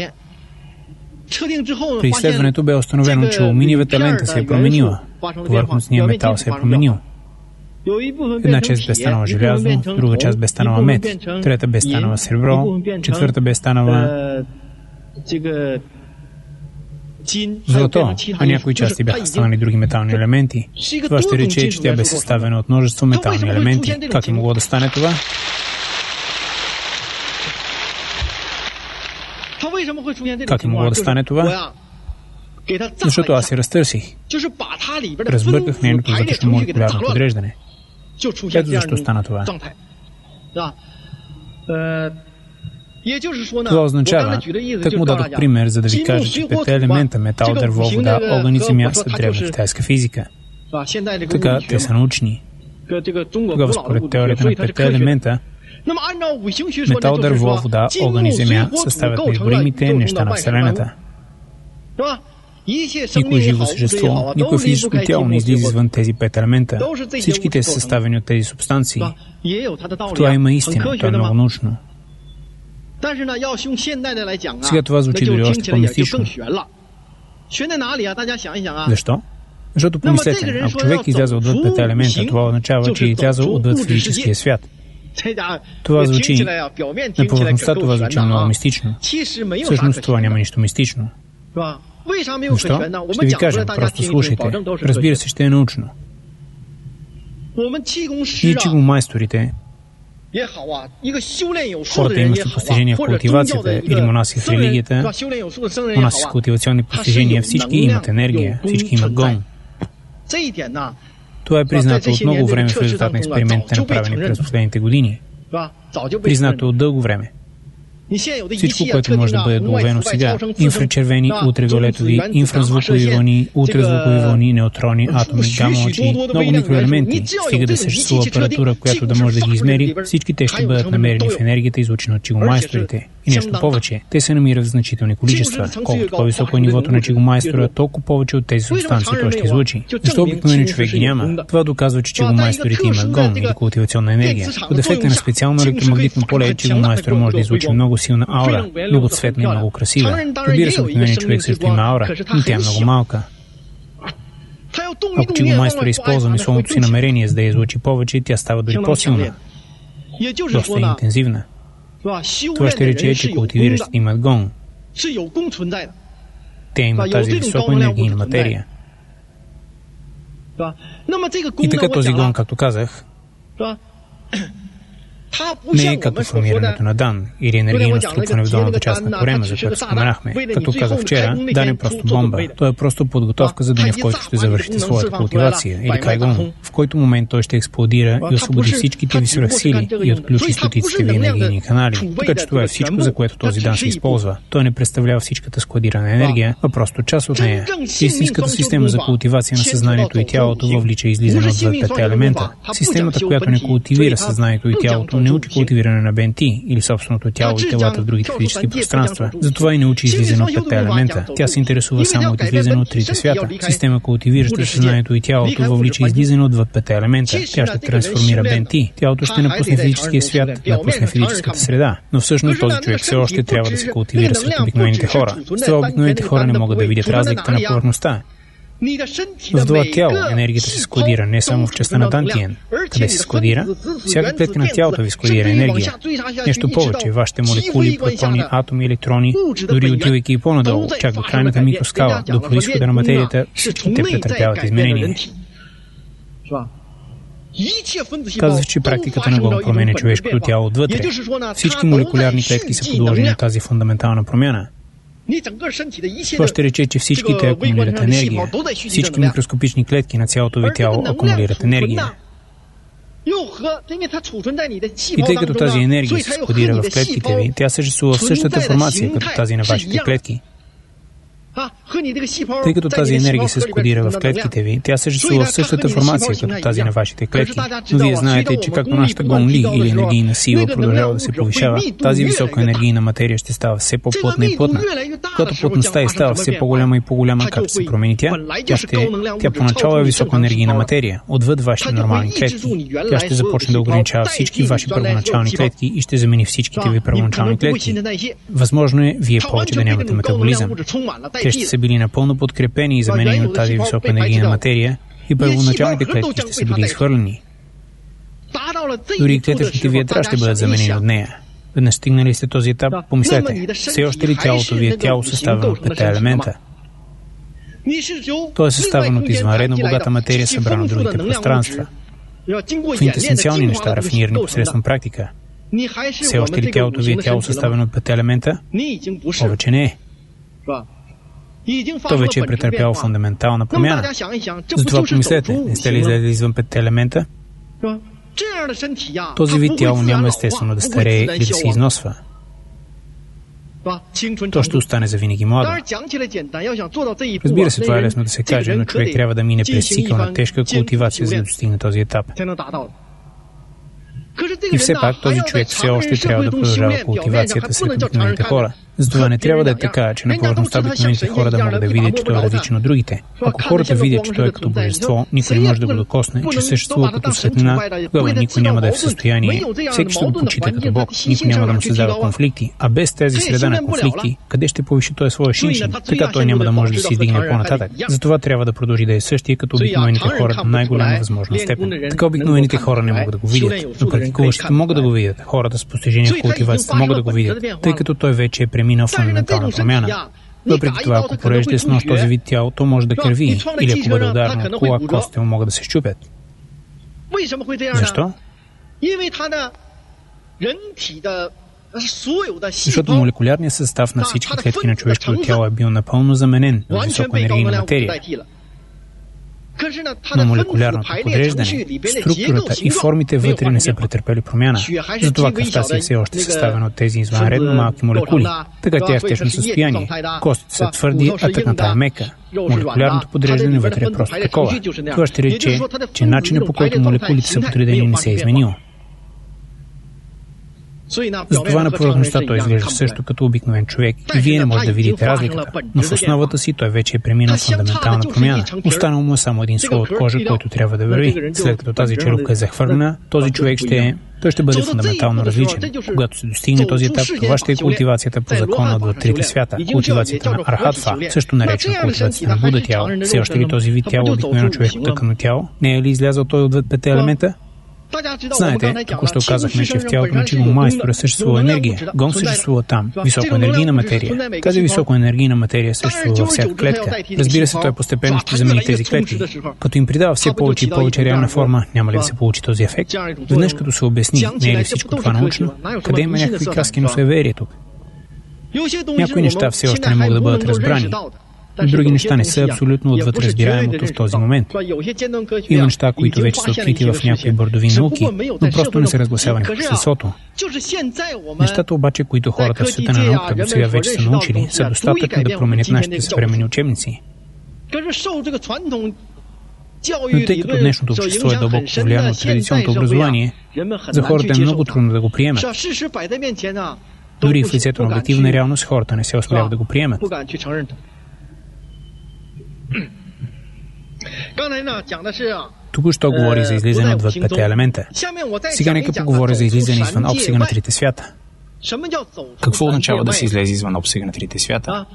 При изследването бе установено, че алуминиевата лента се е променила. Повърхностният метал се е променил. Една част бе станала желязо, друга част бе станала мед, трета бе станала сребро, четвърта бе станала злато, а някои части бяха станали други метални елементи. Това ще рече, че тя бе съставена от множество метални елементи. Как е могло да стане това? Как е могло да стане това? Защото аз се разтърсих. Разбърках нейното вътрешно молекулярно подреждане. Ето защо стана това. Това означава, так му дадох пример, за да ви кажа, че петте елемента – метал, дърво, вода, огън и земя – са древна китайска физика. Така, те са научни. Тогава според теорията на петте елемента, метал, дърво, вода, огън и земя съставят неизброимите неща на Вселената. Никое живо същество, никое физическо тяло не излиза извън тези пет елемента. Всички те са съставени от тези субстанции. В това има истина, то е много научно. Сега това звучи дори още по-мистично. Защо? Защото помислете, ако човек изляза отвъд петте елемента, това означава, че е излязъл отвъд физическия свят. Това звучи, на повърхността това звучи много мистично. Всъщност това няма нищо мистично. Защо? Ще ви кажа, просто слушайте. Разбира се, ще е научно. Ние чигомайсторите, хората, имащи постижения в култивацията или монаси в религията, монаси с култивационни постижения, всички имат енергия, всички имат гон. Това е признато от много време в резултат на експериментите, направени през последните години. Признато от дълго време. Всичко, което може да бъде доловено сега, инфрачервени, ултравиолетови, инфразвукови вълни, ултразвукови вълни, неутрони, атоми, гама-лъчи, много микроелементи, стига да съществува апаратура, която да може да ги измери, всички те ще бъдат намерени в енергията, излъчена от чигомайсторите. И нещо повече, те се намират в значителни количества. Колкото по-високо е нивото на чигомайстора, толкова повече от тези субстанции той ще излъчи. Защо обикновен човек ги няма? Това доказва, че чигомайсторите имат гон или култивационна енергия. Под ефекта на специално електромагнитно поле, чигомайстора може да излъчи много силна аура, много цветна и много красива. Разбира се, обикновен човек също има аура, но тя е много малка. Ако чигомайстора използва мисловното си намерение, за да я излъчи повече, тя става дори по-силна, доста интензивна. Това ще рече, че култивиращите имат гон. Те имат тази високоенергийна материя. И така този гон, както казах, не е като формирането на дан или енергийно струпване в долната част на корема, за което споменахме. Като казах вчера, дан е просто бомба. Той е просто подготовка за деня, в който ще завършите своята култивация или кайгон, в който момент той ще експлодира и освободи всичките ви свръхсили и отключи стотиците ви енергийни канали. Така че това е всичко, за което този дан се използва. Той не представлява всичката складирана енергия, а просто част от нея. Истинската система за култивация на съзнанието и тялото въвлича излизане отвъд петте елемента. Системата, която не култивира съзнанието и тялото, не учи култивиране на бенти или собственото тяло и телата в другите физически пространства. Затова и не учи излизане от петте елемента. Тя се интересува само от излизане от трите свята. Система, култивираща съзнанието и тялото, въвлича излизане отвъд петте елемента. Тя ще трансформира бенти. Тялото ще напусне физическия свят, напусне физическата среда. Но всъщност този човек все още трябва да се култивира сред обикновените хора. С това обикновените хора не могат да видят разликата на повърхността. В това тяло енергията се складира не само в частта на дантиен. Къде се складира? Всяка клетка на тялото ви складира енергия. Нещо повече, вашите молекули, протони, атоми, електрони, дори отивайки и по-надолу, чак до крайната микроскала, до произхода на материята, всички те претърпяват изменения. Казах, че практиката на Гон променя човешкото тяло отвътре. Всички молекулярни клетки са подложени на тази фундаментална промяна. Това ще рече, че всички те акумулират енергия. Всички микроскопични клетки на цялото ви тяло акумулират енергия. И тъй като тази енергия се складира в клетките ви, тя съществува в същата формация, като тази на вашите клетки. Тъй като тази енергия се складира в клетките ви, тя съществува в същата формация, като тази на вашите клетки. Но вие знаете, че както нашата гонли или енергийна сила продължава да се повишава, тази висока енергийна материя ще става все по-плътна и плътна. Когато плътността й става все по-голяма и по-голяма, както се промени тя, тя, ще, тя поначало е висока енергийна материя, отвъд вашите нормални клетки. Тя ще започне да ограничава всички ваши първоначални клетки и ще замени всичките ви първоначални клетки. Възможно е вие повече да нямате метаболизъм. Те ще са били напълно подкрепени и заменени от тази висока енергийна материя и първоначалните клетки ще са били изхвърлени. Дори клетъчните ви ядра ще бъдат заменени от нея. Веднъж стигнали сте този етап, помислете, все още ли тялото ви е тяло съставено от петте елемента? То е съставено от извънредно богата материя, събрана от другите пространства. Квинтесенциални неща, рафинирани посредством практика. Все още ли тялото ви е тяло съставено от петте елемента? Повече не е. То вече е претърпяло фундаментална промяна. Затова помислете, не сте ли излезли извън петте елемента? Този вид тяло няма естествено да старее или да се износва. То ще остане завинаги младо. Разбира се, това е лесно да се каже, но човек трябва да мине през цикъл на тежка култивация, за да достигне този етап. И все пак този човек все още трябва да продължава култивацията сред обикновените хора. Затова не трябва да е така, че на повърхността обикновените хора да могат да видят, че той е различен от другите. Ако хората видят, че той е като божество, никой не може да го докосне, че съществува като светлина, тогава никой няма да е в състояние. Всеки ще го почита като Бог, никой няма да му създава конфликти, а без тези среда на конфликти, къде ще повиши той своя шинчин, така той няма да може да се издигне по-нататък. Затова трябва да продължи да е същия като обикновените хора до най-голяма възможна степен. Така обикновените хора не могат да го видят, но практикуващите могат да го видят. Хората с постижения в култивацията могат да го видят, тъй като той вече е преминал фундаментална промяна. Въпреки това, ако порежете с нож този вид тяло, то може да кърви, или ако бъде ударено от кола, костите му могат да се счупят. Защо? Защото молекулярният състав на всички клетки на човешкото тяло е бил напълно заменен от високоенергийна материя. Но молекулярното подреждане, структурата и формите вътре не са претърпели промяна. Затова кръвта си е все още съставена от тези извънредно малки молекули. Така тя е в течно състояние. Костите са твърди, а тъкната е мека. Молекулярното подреждане вътре е просто такова. Това ще рече, че начинът, по който молекулите са подредени, не се е изменил. Затова на повърхността той изглежда също като обикновен човек и вие не може да видите разликата, но в основата си той вече е преминал фундаментална промяна. Останал му е само един слой от кожа, който трябва да върви. След като тази черупка е захвърлена, този човек ще е... той ще бъде фундаментално различен. Когато се достигне този етап, това ще е култивацията по закона от трите свята. Култивацията на Архатва, също наречена култивацията на Буда тяло. Все още ли този вид тяло, обикновено човешко тъкано тяло? Не е ли излязъл той отвъд петте елемента? Знаете, току-що казахме, че в тялото на Чигунг майстора съществува енергия. Гонг съществува там. Високоенергийна материя. Тази високоенергийна материя съществува във всяка клетка. Разбира се, той постепенно ще замени тези клетки. Като им придава все повече и повече реална форма, няма ли да се получи този ефект? Веднъж като се обясни, не е ли всичко това научно? Къде има някакви краски на суеверие тук? Някои неща все още не могат да бъдат разбрани. Други неща не са абсолютно отвъд разбираемото в този момент. Има неща, които вече са открити в някои бордови науки, но просто не са разгласявани в обществото. Нещата обаче, които хората в света на науката до сега вече са научили, са достатъчно да променят нашите съвременни учебници. Но тъй като днешното общество е дълбоко повлияно от традиционното образование, за хората е много трудно да го приемат. Дори в лицето на обективна реалност хората не се осмеляват да го приемат. Току-що говори за излизане отвъд петте елемента. Сега нека поговоря за излизане извън обсега на трите свята. Какво означава да се излезе извън обсега на трите свята?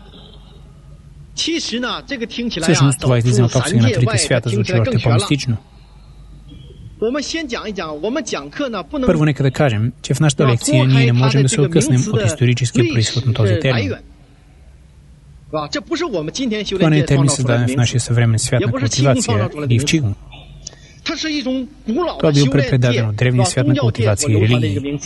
Всъщност това излизане от обсега на трите свята звучи още по-мистично. Първо нека да кажем, че в нашата лекция ние не можем да се откъснем от историческия произход на този термин. Това не е термин създаден в нашия съвременен свят на култивация или в Чигунг. Това бил предпредаден от древния свят на култивация и религии.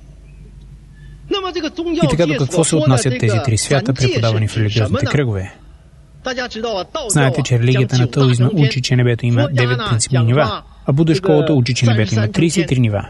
И така до какво се отнасят тези три свята, преподавани в религиозните кръгове? Знаете, че религията на таоизма учи, че небето има девет принципни нива, а Буда школата учи, че небето има тридесет и три нива.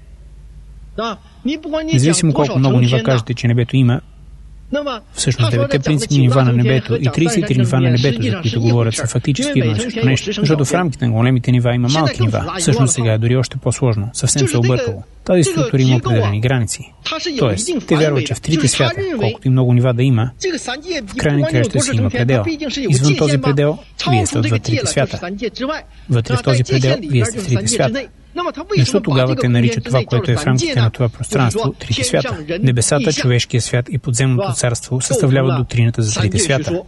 Независимо колко много нива кажете, че небето има, всъщност деветте принципни нива на небето и тридесет и три нива на небето, за които говорят, са фактически едно и също нещо, защото в рамките на големите нива има малки нива. Всъщност сега е дори още по-сложно, съвсем се объркало. Тази структура има определени граници. Тоест, те вярват, че в трите свята, колкото и много нива да има, в крайна краща си има предел. Извън този предел, вие сте отвъд трите свята. Вътре в този предел, вие сте в трите свята. Защо тогава те наричат това, което е в рамките на това пространство, трите свята? Небесата, човешкия свят и подземното царство съставляват доктрината за трите свята.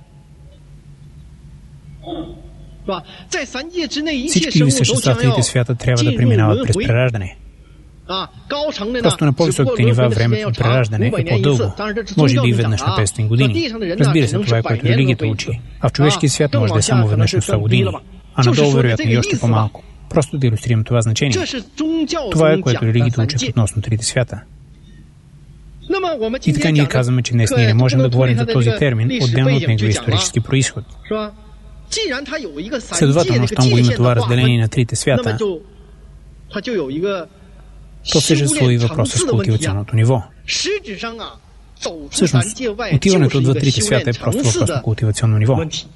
Всички живи същества в трите свята трябва да преминават през прераждане. Просто на по-високите нива времето на прераждане е по-дълго. Може би и веднъж на петстотин години. Разбира се, това е което религията учи. А в човешкия свят може да е само веднъж на сто години. А надолу вероятно и още по-малко. Просто да илюстрирам това значение. Това е, което религиите учат относно трите свята. И така ние казваме, че днес ние не можем да говорим за този термин, отделно от неговия исторически произход. Следователно, щом го има това разделение на трите свята, То съществува и въпроса с култивационното ниво. Всъщност, отиването отвъд трите свята е просто въпрос на култивационно ниво.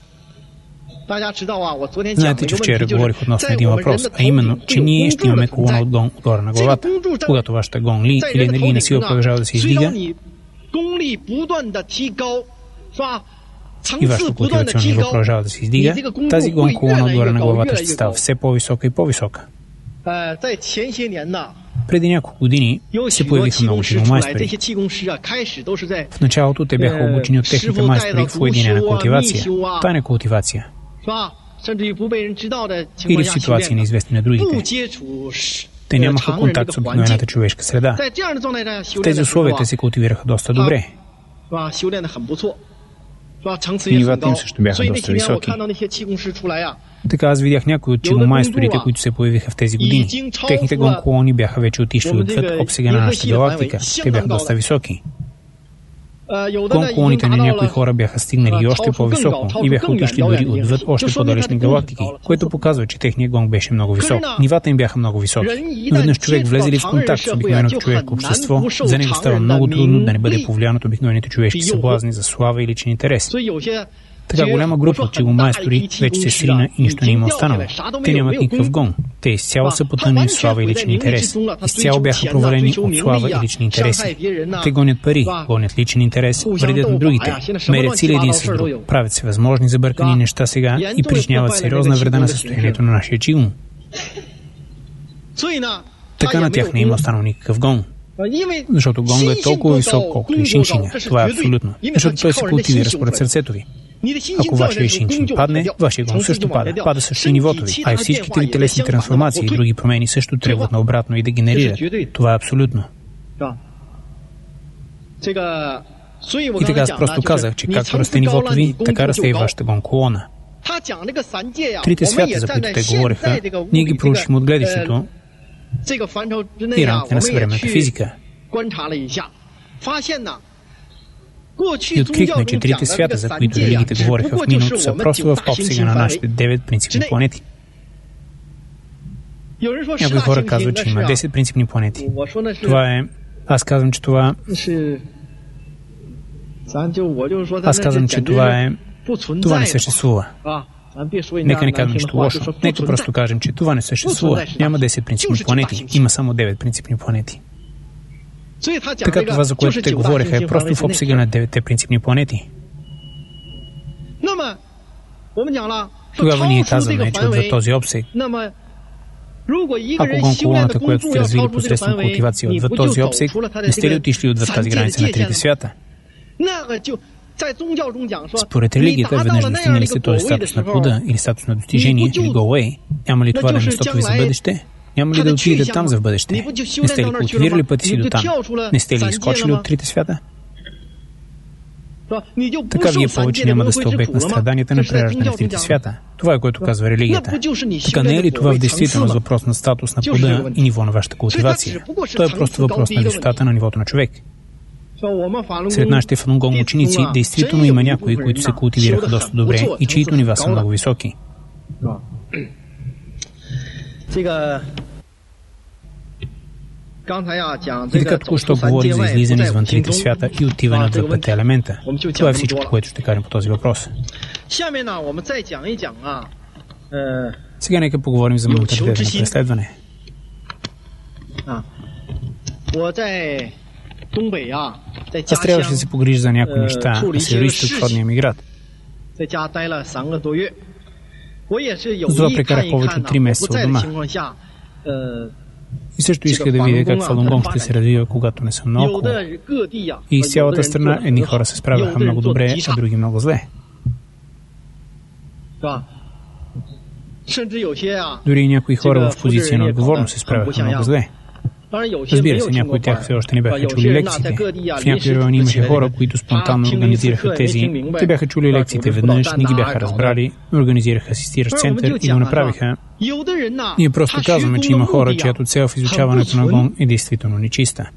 Знаете, че вчера говорих относно един въпрос, а именно, че ние ще имаме колона от гонг отгоре на главата. Когато вашата гонг ли или енергийна сила продължава да се издига, и вашето култивационно ниво продължава да се издига, тази гонг колона отгоре на главата ще става все по-висока и по-висока. Преди няколко години се появиха много чигомайстори. В началото те бяха обучени от техните майстори в уединена култивация. Тайна култивация. Или в ситуации неизвестни на другите. Те нямаха контакт с обикновената човешка среда. В тези условия те се култивираха доста добре. И нивата им също бяха доста високи. Така аз видях някои от чигомайсторите, които се появиха в тези години. Техните гонг колони бяха вече отишли отвъд обсега на нашата галактика. Те бяха доста високи. Гонг колоните на някои хора бяха стигнали и още по-високо и бяха отишли дори отвъд още по-далечни галактики, което показва, че техният гонг беше много висок. Нивата им бяха много високи. Но веднъж човек влезе ли в контакт с обикновеното човешко общество, за него става много трудно да не бъде повлиян от обикновените човешки съблазни за слава и личен интерес. Така голяма група от чигомайстори вече се срина и нищо не има останало. Те нямат никакъв гонг. Те изцяло са потънали в слава и личен интерес. Изцяло бяха провалени от слава и лични интереси. Те гонят пари, гонят личен интерес, вредят на другите, мерят сили един с друг, правят се възможни забъркани неща сега и причиняват сериозна вреда на състоянието на нашия чигум. Така на тях не има останал никакъв гонг. Защото гонгът е толкова висок, колкото и шинчиня. Това е абсолютно. Защото той се култивира според сърцето ви. Ако вашия шинчин падне, вашия гонг също пада. Пада също и нивото ви. А и всичките ви телесни трансформации и други промени също тръгват наобратно и да генерират. Това е абсолютно. И така аз просто казах, че както расте нивото ви, така расте и вашата гонг колона. Трите свята, за които те говориха, ние ги проучихме от гледището и рамките на съвременната физика. И открихме, че трите свята, за които религиите говориха в миналото, са просто в обсега на нашите девет принципни планети. Някои хора казват, че има десет принципни планети. Това е... Аз казвам, че това... Аз казвам, че това е... Това не съществува. Нека не кажем нищо лошо. Нека просто кажем, че това не съществува. Няма десет принципни планети. Има само девет принципни планети. Така това, за което те говореха, е просто в обсега на деветте принципни планети. Тогава ние казваме, че отвъд този обсег, ако гонг колоната, която сте развили посредством култивация отвъд този обсег, не сте ли отишли отвъд тази граница на трите свята? Според религията, веднъж достигнали сте този статус на плода или статус на достижение или go away, няма ли това да ме стопи за бъдеще? Няма ли да отидете там за в бъдеще? Не сте ли култивирали пъти си до там? Не сте ли изкочили от трите свята? Така вие повече няма да сте обект на страданията на прераждане в трите свята. Това е което казва религията. Така не е ли това в действителност въпрос на статус на плода и ниво на вашата култивация? То е просто въпрос на висотата на нивото на човек. Сред нашите фалунгонг ученици действително има някои, които се култивираха доста добре и чието нива са много високи. И така току-що говорих за излизане извън трите свята и отиване отвъд петте елемента. Това е всичко, което ще кажем по този въпрос. Сега нека поговорим за менталитета на преследване. Аз трябваше да се погрижа за някои неща, да се юристи от родния ми град. Затова прекарах повече от три месеца от дома. И също исках да видя как Фалунгонг ще се развива, когато не съм наоколо. И из цялата страна едни хора се справяха много добре, а други много зле. Дори и някои хора в позиция на отговорност се справяха много зле. Разбира се, някои от тях все още не бяха чули лекциите. В някои райони имаше хора, които спонтанно организираха тези. Те бяха чули лекциите веднъж, не ги бяха разбрали, организираха асистиращ център и го направиха. Ние просто казваме, че има хора, чиято цел в изучаването на гонг е действително нечиста.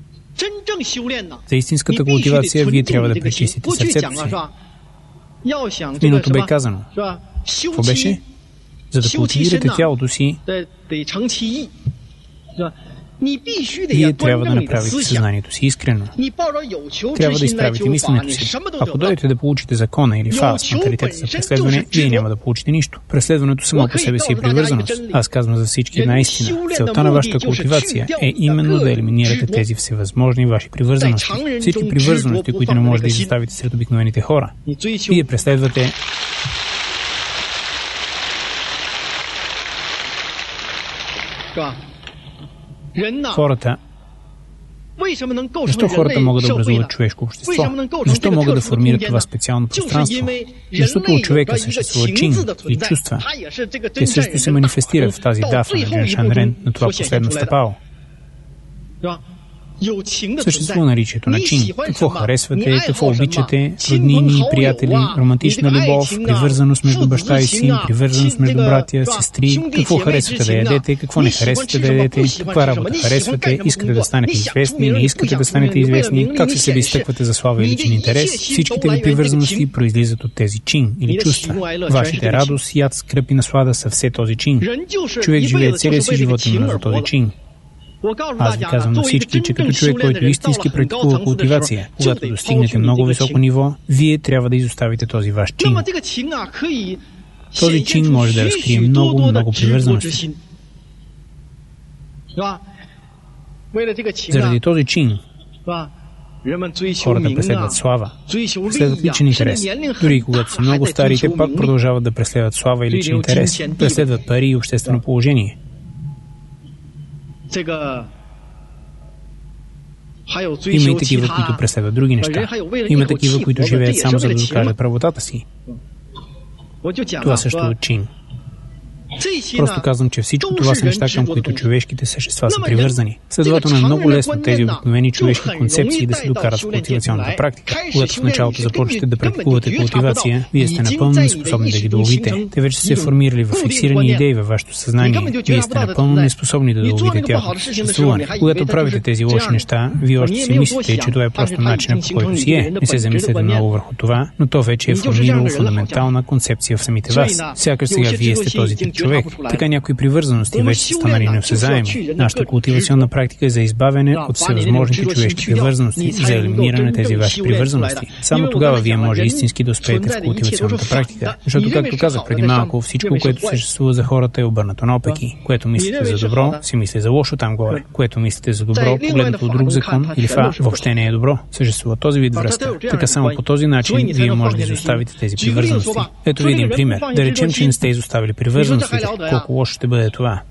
За истинската култивация вие трябва да пречистите сърцето си. В миналото бе казано. Какво беше? За да култивирате тялото си, Вие трябва да направите съзнанието си искрено. Трябва да изправите мисленето си. Ако дойдете да получите закона или фаус, менталитета за преследване, вие няма да получите нищо. Преследването само по себе си е привързаност. Аз казвам за всички една истина. Целта на вашата култивация е именно да елиминирате тези всевъзможни ваши привързаности. Всички привързаности, които не можете да изоставите сред обикновените хора. Вие преследвате хората. Защо хората могат да образуват човешко общество? Защо могат да формират това специално пространство? Защото от човека съществува чин или чувства. Те също се манифестират в тази дафа на Джан Шан Рен, на това последно стъпало. Съществува наричието на чин. Какво харесвате, какво обичате, роднини, приятели, романтична любов, привързаност между баща и син, привързаност между братя, сестри, какво харесвате да ядете, какво не харесвате да ядете, каква работа харесвате, искате да станете известни, не искате да станете известни, как се себе изтъквате за слава и личен интерес. Всичките ви привързаности произлизат от тези чин или чувства. Вашите радост, яд, скръп и наслада са все този чин. Човек живее целия си живот именно за този чин. Аз ви казвам на всички, че като човек, който истински практикува култивация, когато достигнете много високо ниво, вие трябва да изоставите този ваш чин. Този чин може да разкрие много, много привързаности. Заради този чин хората преследват слава, преследват личен интерес. Дори когато са много стари, те пак продължават да преследват слава и личен интерес, преследват пари и обществено положение. Има и такива, които преследват други неща. Има такива, които живеят само за да докажат правотата си. Това също е чин. Просто казвам, че всичко това са неща, към които човешките същества са привързани. Следователно е много лесно тези обикновени човешки концепции да се докарат в култивационната практика. Когато в началото започнете да практикувате култивация, вие сте напълно неспособни да ги доловите. Те вече са се формирали в фиксирани идеи във вашето съзнание. Вие сте напълно неспособни да доловите тяхното съществуване. Когато правите тези лоши неща, вие още си мислите, че това е просто начинът, по който си е. Не се замисляте много върху това, но то вече е формирало фундаментална концепция в самите вас. Сякаш сега вие сте този тип човек. Така някои привързаности вече са станали неосезаеми. Нашата култивационна практика е за избавяне от всевъзможните човешки привързаности, за елиминиране на тези ваши привързаности. Само тогава вие може истински да успеете в култивационната практика. Защото, както казах преди малко, всичко, което съществува за хората, е обърнато наопаки. Което мислите за добро, си мислите за лошо там горе. Което мислите за добро, погледнато от друг закон или фа, въобще не е добро. Съществува този вид връзка. Така само по този начин вие може да изоставите тези привързаности. Ето ви един пример. Да речем, че не сте изоставили привързаностите. Колко лошо ще бъде това?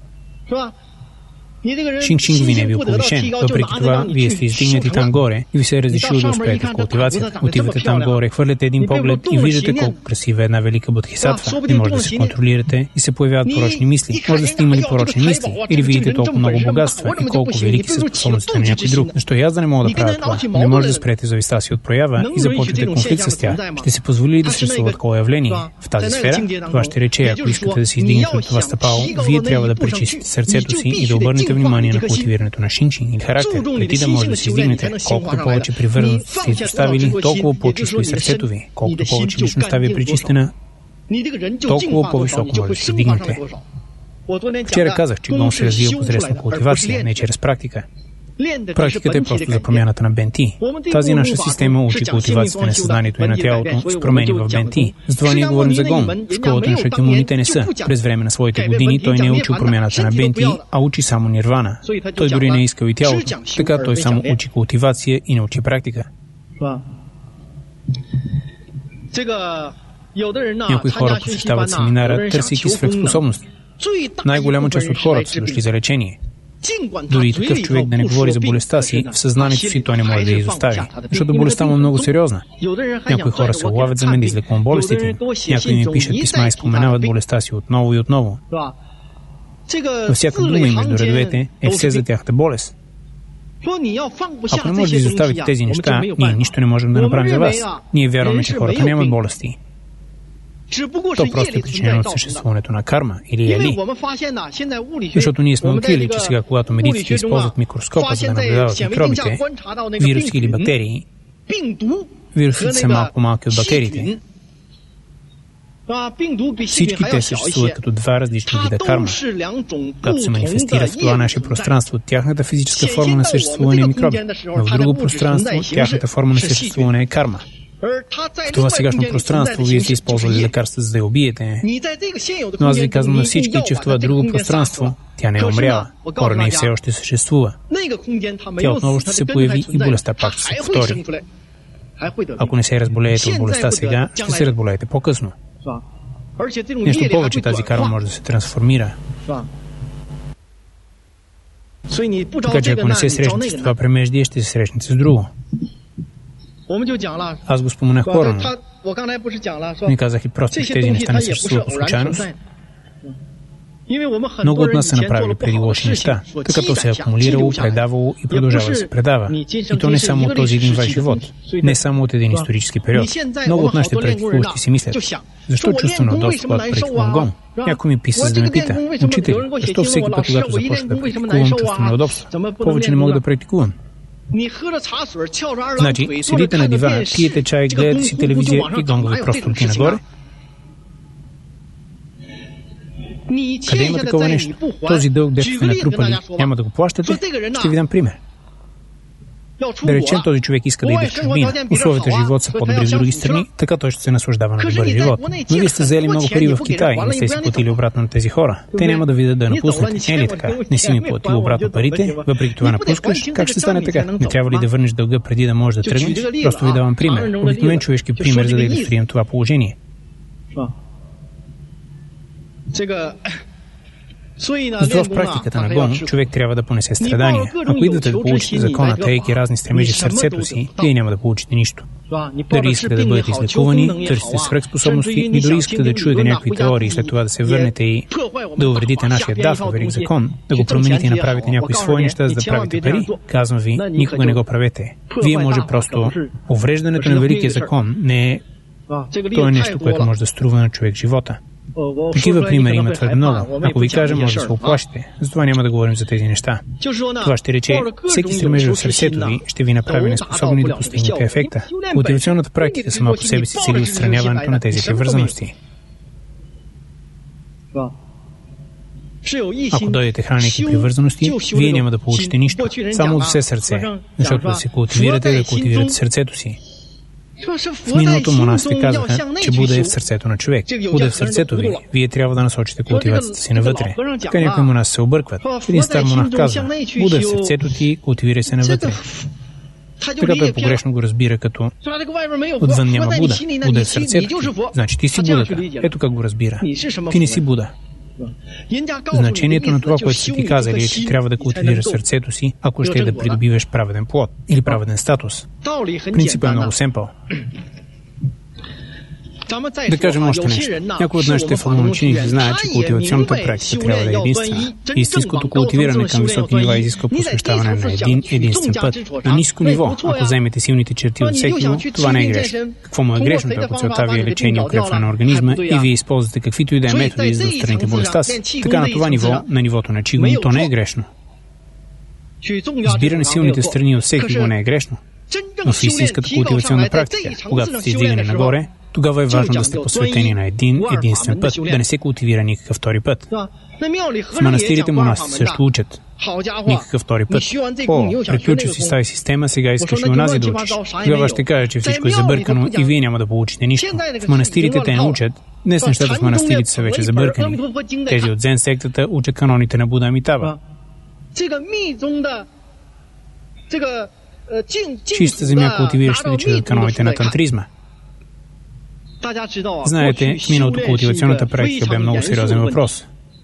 Шинг-шинг ви не е бил повишен. Въпреки това, вие сте издигнати там горе и ви се е разрешило да успеете в култивацията. Отивате там горе, хвърляте един поглед и виждате колко красива е една велика бодхисатва. Не може да се контролирате и се появяват порочни мисли. Може да сте имали порочни мисли или видите толкова много богатства и колко велики са способностите на някой друг. Защо и аз да не мога да правя това? Не може да спрете завистта си от проява и започвате конфликт с тях. Ще се позволи ли да съществува такова явление в тази сфера? Това ще рече, ако искате да се издигнете от това стъпало, вие трябва да пречистите сърцето си и да обърнете внимание на култивирането на шинчин или характер, преди да може да се издигнете. Колкото повече привързаност сте изоставили, толкова по-чисто и сърцето ви. Колкото повече личността ви е пречистена, толкова по-високо може да се издигнете. Вчера казах, че Гон се развива посредством култивация, не чрез практика. Практиката е просто за промяната на Бенти. Тази наша система учи култивацията на съзнанието и на тялото с промени в Бенти. Затова ние говорим за Гон. В школата на Шакьямуни те не са. През време на своите години той не е учил промяната на Бенти, а учи само нирвана. Той дори не е искал и тялото. Така той само учи култивация и не учи практика. Някои хора посещават семинара, търсейки свръхспособности. Най-голяма част от хората са дошли за лечение. Дори и такъв човек да не говори за болестта си, в съзнанието си той не може да я изостави. Защото болестта му е много сериозна. Някои хора се улавят за мен да излекувам болестите им. Някои ми пишат писма и споменават болестта си отново и отново. Във всяка дума и между редовете е все за тяхната болест. Ако не може да изоставите тези неща, ние нищо не можем да направим за вас. Ние вярваме, че хората нямат болести. То просто е причинено от съществуването на карма или ели. Защото ние сме открили, че сега, когато медиците използват микроскопа, за да наблюдават микробите, вируси или бактерии, вирусите са малко малки от бактериите. Всички те съществуват като два различни вида карма. Като се манифестират в това наше пространство, тяхната физическа форма на съществуване е микроби, но в друго пространство тяхната форма на съществуване е карма. В това сегашно пространство вие сте използвали лекарства, за да я убиете. Но аз ви казвам на всички, че в това друго пространство тя не е умряла. Корена и все още съществува. Тя отново ще се появи и болестта пак ще се повтори. Ако не се разболеете от болестта сега, ще се разболеете по-късно. Нещо повече, тази карма може да се трансформира. Така че ако не се срещнете с това премеждие, ще се срещнете с друго. Аз го споменах по-рано. Не казах и просто, че тези неща не съществуват по случайност. Много от нас са направили преди лоши неща, така то се е акумулирало, предавало и продължава да се предава. И то не само от този един ваш живот, не само от един исторически период. Много от нашите практикуващи си мислят: защо чувствам неудобство, когато практикувам гон? Някой ми писа, за да ме пита: учители, защо всеки път, когато започна да практикувам, чувствам неудобство? Повече не мога да практикувам. Значи, седите на дивана, пиете чай, гледате си телевизия и гонга ви просто лети нагоре. Къде има такова нещо? Този дълг, дето сте натрупали, няма да го плащате? Ще ви дам пример. Да речем, този човек иска да иде в чужбина. Условията живот са по-добри в други страни, така той ще се наслаждава на добър живот. Но вие сте взели много пари в Китай и не сте си платили обратно на тези хора. Те няма да видят да напуснете. Не е ли така? Не си ми платил обратно парите, въпреки това напускаш. Как ще стане така? Не трябва ли да върнеш дълга преди да можеш да тръгнеш? Просто ви давам пример. Обикновен човешки пример, за да илюстрирам това положение. Затова в практиката на гон човек трябва да понесе страдания. Ако идвате да получите закона, тайки разни стремежи в сърцето си, вие няма да получите нищо. Дали искате да бъдете излекувани, търсите свръхспособности и дори искате да чуете някакви теории, след това да се върнете и да увредите нашия даф, велик закон, да го промените и направите някои свои неща, за да правите пари, казвам ви, никога не го правете. Вие може просто... Увреждането на великия закон не е... То е нещо, което може да струва на човек живота. Такива примери има твърде много. Ако ви кажа, може да се оплашите. Затова няма да говорим за тези неща. Това ще рече, всеки стремеж в сърцето ви ще ви направи неспособни да постигнете ефекта. Култивационната практика сама по себе си цели отстраняването на тези привързаности. Ако дойдете хранейки привързаности, вие няма да получите нищо. Само от все сърце. Защото да се култивирате, да култивирате сърцето си. В миналото монасите казаха, че Буда е в сърцето на човек. Буда е в сърцето ви. Вие трябва да насочите култивацията си навътре. Така някои монаси се объркват. Един стар монах казва: Буда е в сърцето ти, култивирай се навътре. Така той погрешно го разбира като: отвън няма Буда. Буда е в сърцето ти. Значи ти си Будата. Ето как го разбира. Ти не си Буда. Значението на това, което са ти казали, е, че трябва да култивираш сърцето си, ако ще да придобиваш праведен плод или праведен статус. Принципът е много семпъл. Да кажем още нещо. Някои от нашите фалоначеници знаят, че култивационната практика трябва да е единствена. Истинското култивиране към високи нива изисква посвещаване на един единствен път. На ниско ниво, ако вземете силните черти от всеки, това не е грешно. Какво му е грешното, ако целта ви е лечение и укрепване на организма и вие използвате каквито и да е методи, за да отстраните болестта си? Така на това ниво, на нивото на чигун, то не е грешно. Избиране силните страни от всеки го не е грешно. Но в истинската култивационна практика, когато сте издигане нагоре, тогава е важно да сте посветени на един единствен път, да не се култивира никакъв втори път. В манастирите монасите също учат. Никакъв втори път. О, приключил си с тази система, сега искаш и онази да учиш. Тогава ще кажа, че всичко е забъркано и вие няма да получите нищо. В манастирите те не учат. Днес нещата в манастирите са вече забъркани. Тези от Дзен сектата учат каноните на Буда Амитаба. Чиста земя култивиращите четат каноните на тантризма. Знаете, в миналото култивационната практика бе много сериозен въпрос.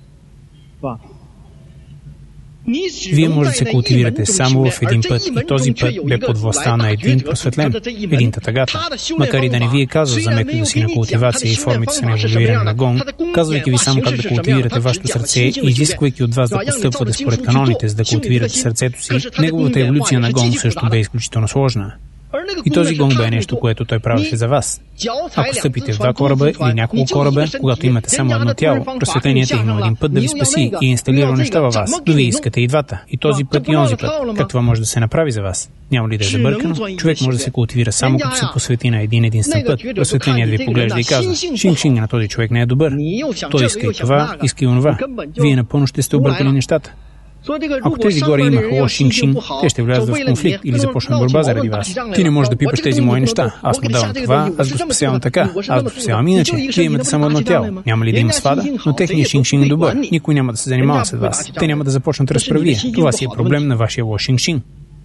Вие може да се култивирате само в един път и този път бе под властта на един просветлен, един татагата. Макар и да не ви е казал за метода си на култивация и формите си на еволюиране на гон, казвайки ви само как да култивирате вашето сърце и изисквайки от вас да постъпвате според каноните, за да култивирате сърцето си, неговата еволюция на гон също бе изключително сложна. И този гонг бе нещо, което той правеше за вас. Ако стъпите в два кораба или няколко кораба, когато имате само едно тяло, просветлението има един път да ви спаси и инсталира неща във вас. Но вие искате и двата. И този път, и онзи път. Как това може да се направи за вас? Няма ли да е забъркано? Човек може да се култивира само като се посвети на един единствен път. Просветлението ви поглежда и казва: шинг-шинг на този човек не е добър. Той иска и това, иска и онова. Вие напълно ще сте объркали нещата. Ако тези горе имаха лош шинг-шинг, те ще влязат в конфликт или започнат борба заради вас. Ти не можеш да пипаш тези мои неща. Аз му давам това, аз го спасявам така, аз го спасявам иначе. Вие имате само едно тяло. Няма ли да има свада? Но техният шинг-шинг е добър. Никой няма да се занимава с вас. Те няма да започнат разправие. Това си е проблем на вашия лош шинг-шинг.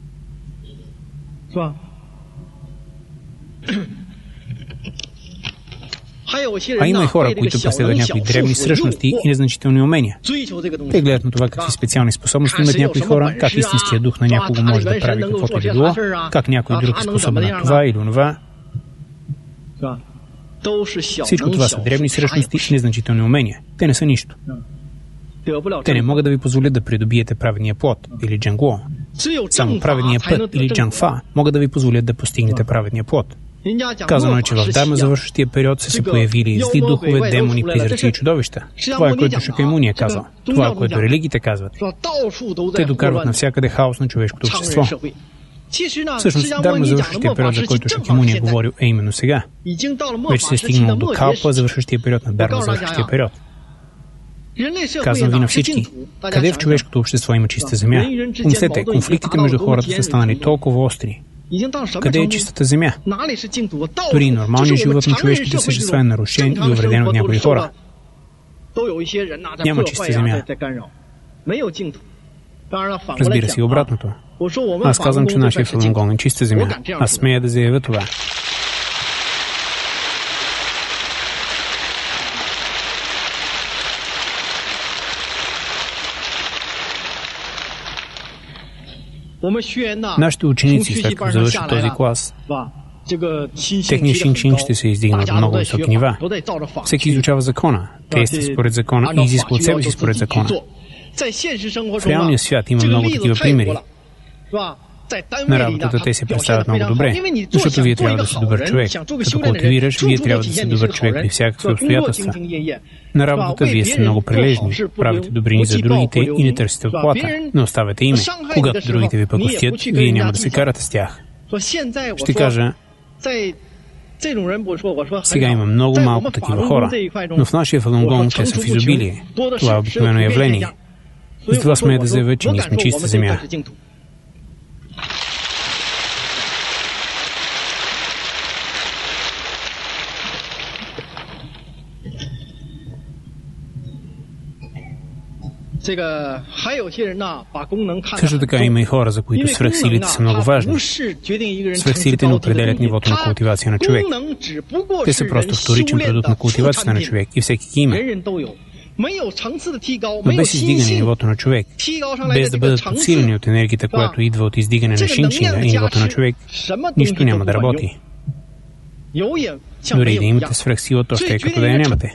А има и хора, които преследват някои древни същности и незначителни умения. Те гледат на това какви специални способности имат някои хора, как истинският дух на някого може да прави каквото и да било, как някой друг е способен на това или онова. Всичко това са древни същности и незначителни умения. Те не са нищо. Те не могат да ви позволят да придобиете праведния плод или джангло. Само праведния път или джангфа могат да ви позволят да постигнете праведния плод. Казано е, че в Дарма завършващия период са се появили зли духове, демони, призраци и чудовища. Това е което Шакаймуни е казал. Това е което религиите казват. Те докарват навсякъде хаос на човешкото общество. Всъщност, Дарма завършващия период, за който Шакаймуни е говорил, е именно сега. Вече се е стигнал до Калпа, завършващия период на Дарма, завършващия период. Казвам ви на всички, къде в човешкото общество има чиста земя? Помислете, конфликтите между хората са станали толкова остри. Къде е чистата земя? Дори и нормалният живот на човешките същества е нарушен и увреден от някои хора. Няма чиста земя. Разбира се и обратното. Аз казвам, че нашия Фалунгонг е чиста земя. Аз смея да заявя това. Нашите ученици, след като завършат този клас, техният шинг-шинг ще се издигне от много високи нива. Всеки изучава закона, действа според закона и изисква от себе си според закона. В реалния свят има много такива примери. На работата те се представят много добре, защото вие трябва да сте добър човек. Като култивираш, вие трябва да сте добър човек при всякакви обстоятелства. На работата вие сте много прилежни, правите добрини за другите и не търсите отплата. Не оставяте име. Когато другите ви пък устият, вие няма да се карате с тях. Ще кажа, сега има много малко такива хора, но в нашия Фалунгонг те са в изобилие. Това е обикновено явление. Затова смея да заявя, че ние сме чиста земя. Също така има и хора, за които свръхсилите са много важни. Свръхсилите не определят нивото на култивация на човек. Те са просто вторичен продукт на култивацията на човек и всеки ги има. Но без издигане нивото на човек, без да бъдат подсилени от енергията, която идва от издигане на шинг-шинга и нивото на човек, нищо няма да работи. Дори да имате свръхсила, то ще е като да я нямате.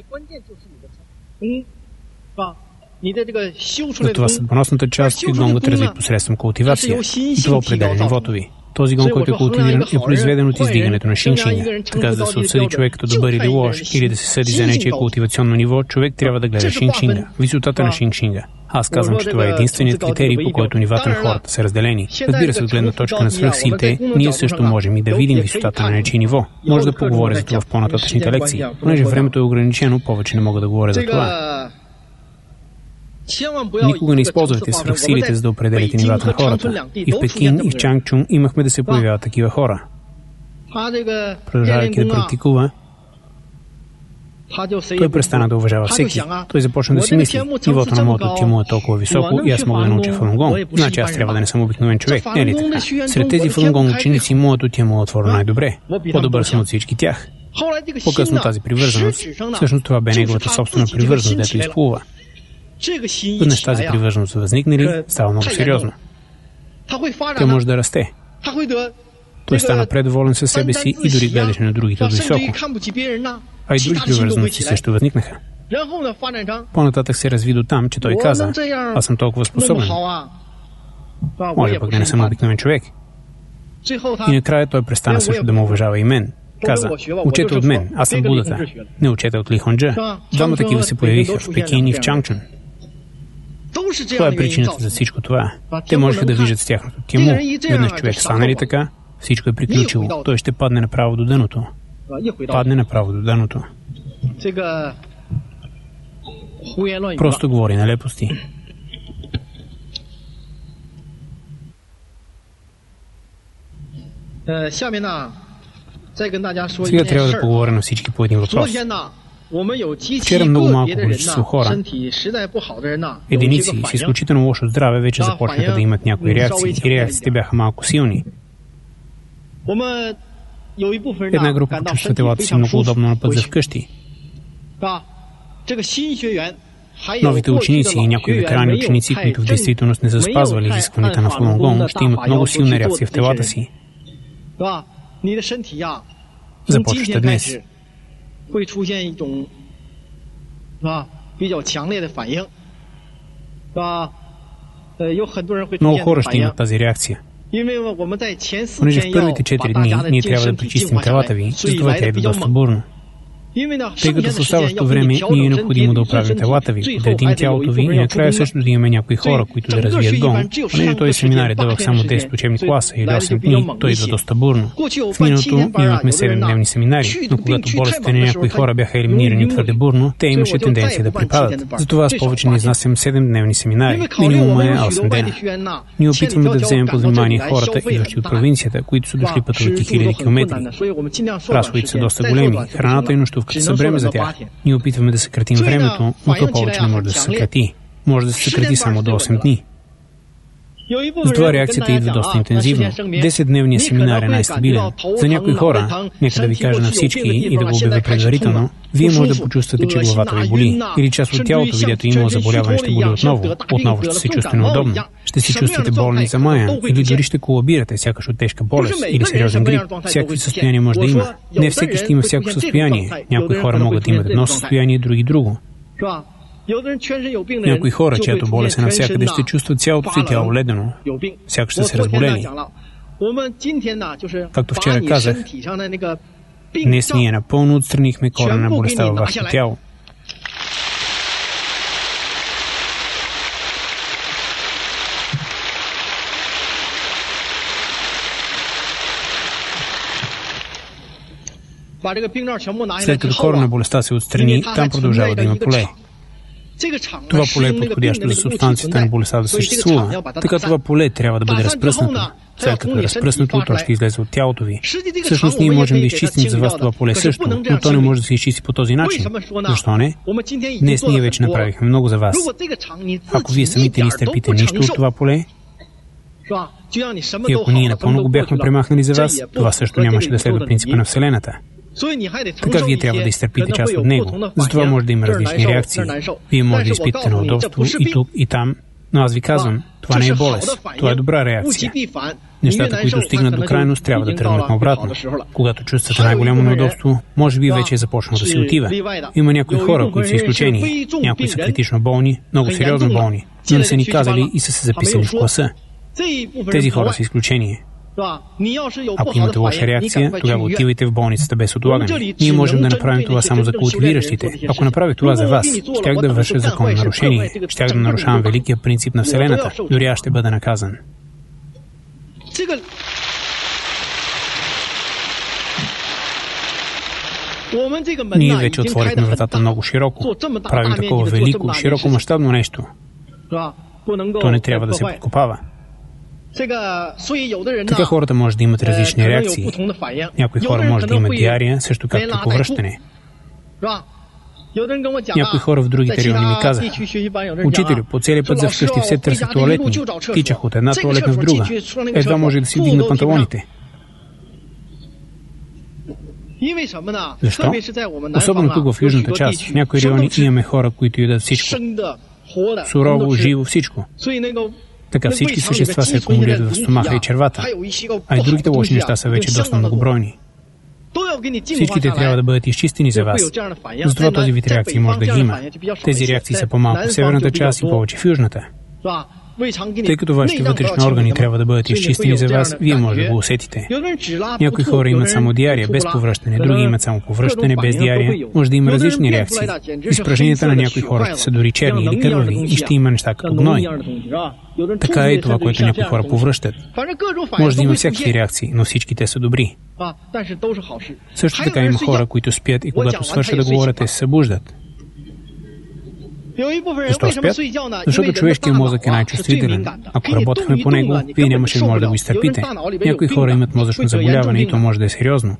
Затова съдбоносната част от гонгът разви посредством култивация и това определя нивото ви. Този гонг, който е култивиран, е произведен от издигането на шинг-шинга. Така за да се отсъди човек като добър или лош, или да се съди за нечие култивационно ниво, човек трябва да гледа шинг-шинга, висотата на шинг-шинга. Аз казвам, че това е единственият критерий, по който нивата на хората са разделени. Разбира се, от гледна точка на свръхсилите, ние също можем и да видим висотата на нечие ниво. Може да поговоря за това в по-нататъчните лекции. Понеже времето е ограничено, повече не мога да говоря за това. Никога не използвайте свръхсилите, за да определите нивата на хората. И в Пекин, и в Чангчун имахме да се появяват такива хора. Продължавайки да практикува, той престана да уважава всеки. Той започна да си мисли, нивото на моето тимо е толкова високо и аз мога да науча Фалунгонг. Значи аз трябва да не съм обикновен човек. Не е ли така? Сред тези Фалунгонг ученици моето тимо е отворено най-добре. По-добър съм от всички тях. По-късно тази привързаност, всъщност това бе неговата собствена привързаност, дето изплува. Веднъж тази привърженост възникнали, става много сериозно. Тя може да расте. Той стана предоволен със себе си и дори гледаше на другите от високо. А и други привързаности също възникнаха. По-нататък се разви до там, че той каза: аз съм толкова способен. Може пък да не съм обикновен човек. И накрая той престана също да му уважава и мен. Каза, учете от мен, аз съм Будата. Не учете от Ли Хонджа. Двама такива се появиха в Пекин и в Чангчун. Това е причината за всичко това. Те можеха да виждат с тяхното тимо. Веднъж човек стане ли така, всичко е приключило. Той ще падне направо до дъното. Падне направо до дъното. Просто говори нелепости. Сега трябва да поговоря на всички по един въпрос. Вчера много малко количество хора, единици с изключително лошо здраве, вече започнаха да имат някои реакции и реакциите бяха малко силни. Една група почувства телата си много удобно на път за вкъщи. Новите ученици и някои ветерани ученици, които в действителност не са спазвали изискванията на Фалун Гонг, ще имат много силна реакция в телата си. Започваща днес. Много хора ще имат тази реакция. Понеже в първите четири дни ние трябва да пречистим телата ви, затова тя идва доста бурно. Тъй като в оставащото време ние е необходимо да оправим телата ви, подредим тялото ви и накрая също да имаме някои хора, които да развият гонг. Понеже този семинар е дълъг само десет учебни класа или осем дни, той идва доста бурно. В миналото имахме седемдневни семинари, но когато болестите на някои хора бяха елиминирани твърде бурно, те имаше тенденция да припадат. Затова аз повече не изнасям седемдневни семинари. Минимум е осем дена. Ние опитваме да вземем под внимание хората, идващи от провинцията, които са дошли пътувайки хиляди километри. Разходите са доста големи, храната и нощувката са време за тях. Ние опитваме да съкратим времето, но то повече не може да се съкрати. Може да се съкрати само до осем дни. Затова реакцията идва доста интензивно. десетдневният семинар е най-стабилен. За някои хора, нека да ви кажа на всички и да го обявя предварително, вие може да почувствате, че главата ви боли. Или част от тялото ви, дето има заболяване, ще боли отново. Отново ще се чувствате неудобно. Ще се чувствате болни за мая. Или дори ще колабирате, сякаш от тежка болест или сериозен грип. Всякакви състояния може да има. Не всеки ще има всяко състояние. Някои хора могат да имат едно състояние, други друго. Някои хора, чиято болест е навсякъде, ще чувстват цялото си тяло ледено. Сякаш ще се разболели. Както вчера казах, днес ние напълно отстранихме корена на болестта във вашето тяло. След като корена на болестта се отстрани, там продължава да има поле. Това поле е подходящо за субстанцията на болестта да съществува. Така това поле трябва да бъде разпръснато. След като е разпръснато, то ще излезе от тялото ви. Всъщност ние можем да изчистим за вас това поле също, но то не може да се изчисти по този начин. Защо не? Днес ние вече направихме много за вас. Ако вие самите не изтърпите нищо от това поле, и ако ние напълно го бяхме премахнали за вас, това също нямаше да следва принципа на Вселената. Така вие трябва да изтърпите част от него. Затова може да има различни реакции. Вие може да изпитате неудобство и тук, и там, но аз ви казвам, това не е болест. Това е добра реакция. Нещата, които стигнат до крайност, трябва да тръгнат обратно. Когато чувствате най-голямо неудобство, може би вече е започнало да се отива. Има някои хора, които са изключени. Някои са критично болни, много сериозно болни, но не са ни казали и са се записали в класа. Тези хора са изключение. Ако имате лоша реакция, тогава отивайте в болницата без отлагане. Ние можем да направим това само за култивиращите. Ако направих това за вас, щях да върша законно нарушение. Щях да нарушавам великия принцип на Вселената. Дори аз ще бъда наказан. Ние вече отворихме вратата много широко. Правим такова велико, широко мащабно нещо. То не трябва да се подкопава. Така хората може да имат различни реакции. Някои хора може да имат диария, също както и повръщане. Някои хора в другите райони ми казаха: учителю, по целия път за вкъщи все търсят тоалетни. Тичах от една тоалетна в друга. Едва може да си вдигна панталоните. Защо? Особено тук в южната част, в някои райони имаме хора, които ядат всичко. Сурово, живо, всичко. Така всички същества се акумулират в стомаха и червата, а и другите лоши неща са вече доста многобройни. Всичките трябва да бъдат изчистени за вас. Затова този вид реакции може да ги има. Тези реакции са по-малко в северната част и повече в южната. Тъй като вашите вътрешни органи трябва да бъдат изчистени за вас, вие може да го усетите. Някои хора имат само диария без повръщане, други имат само повръщане без диария. Може да има различни реакции. Изпражненията на някои хора ще са дори черни или кървави и ще има неща като гной. Така е и това, което някои хора повръщат. Може да има всякакви реакции, но всички те са добри. Също така има хора, които спят и когато свършат да говорят, те се събуждат. Защо спят? Защото човешкият мозък е най-чувствителен. Ако работехме по него, вие нямаше да може да го изтърпите. Някои хора имат мозъчно заболяване и то може да е сериозно.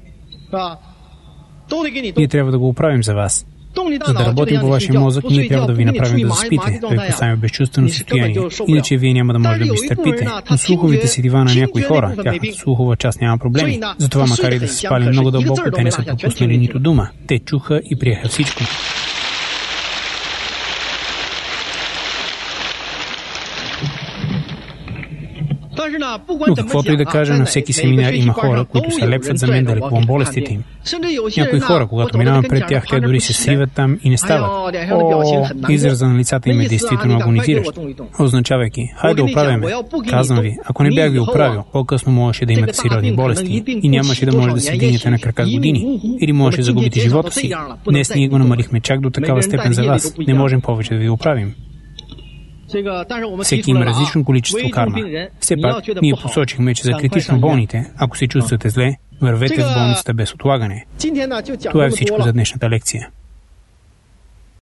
Ние трябва да го оправим за вас. За да работим по вашия мозък, ние трябва да ви направим да заспите, да ви поставим в безчувствено състояние. Иначе вие няма да може да го изтърпите. Но слуховите седива на някои хора, тяхната слухова част няма проблеми. Затова, макар и да са спали много дълбоко, те не са пропуснали нито дума. Те чуха и приеха всичко. Но каквото и да кажа, на всеки семинар има хора, които се лепват за мен да лекувам болестите им. Някои хора, когато минавам пред тях, те дори се сриват там и не стават. О, израза на лицата им е действително агонизиращ, означавайки, хайде оправяме. Казвам ви, ако не бях ви оправил, по-късно можеше да имате сериозни болести и нямаше да може да се вдигнете на крака с години. Или можеше да загубите живота си. Днес ние го намалихме чак до такава степен за вас. Не можем повече да ви оправим. Всеки има различно количество карма. Все пак, ние посочихме, че за критично болните, ако се чувствате зле, вървете в болницата без отлагане. Това е всичко за днешната лекция.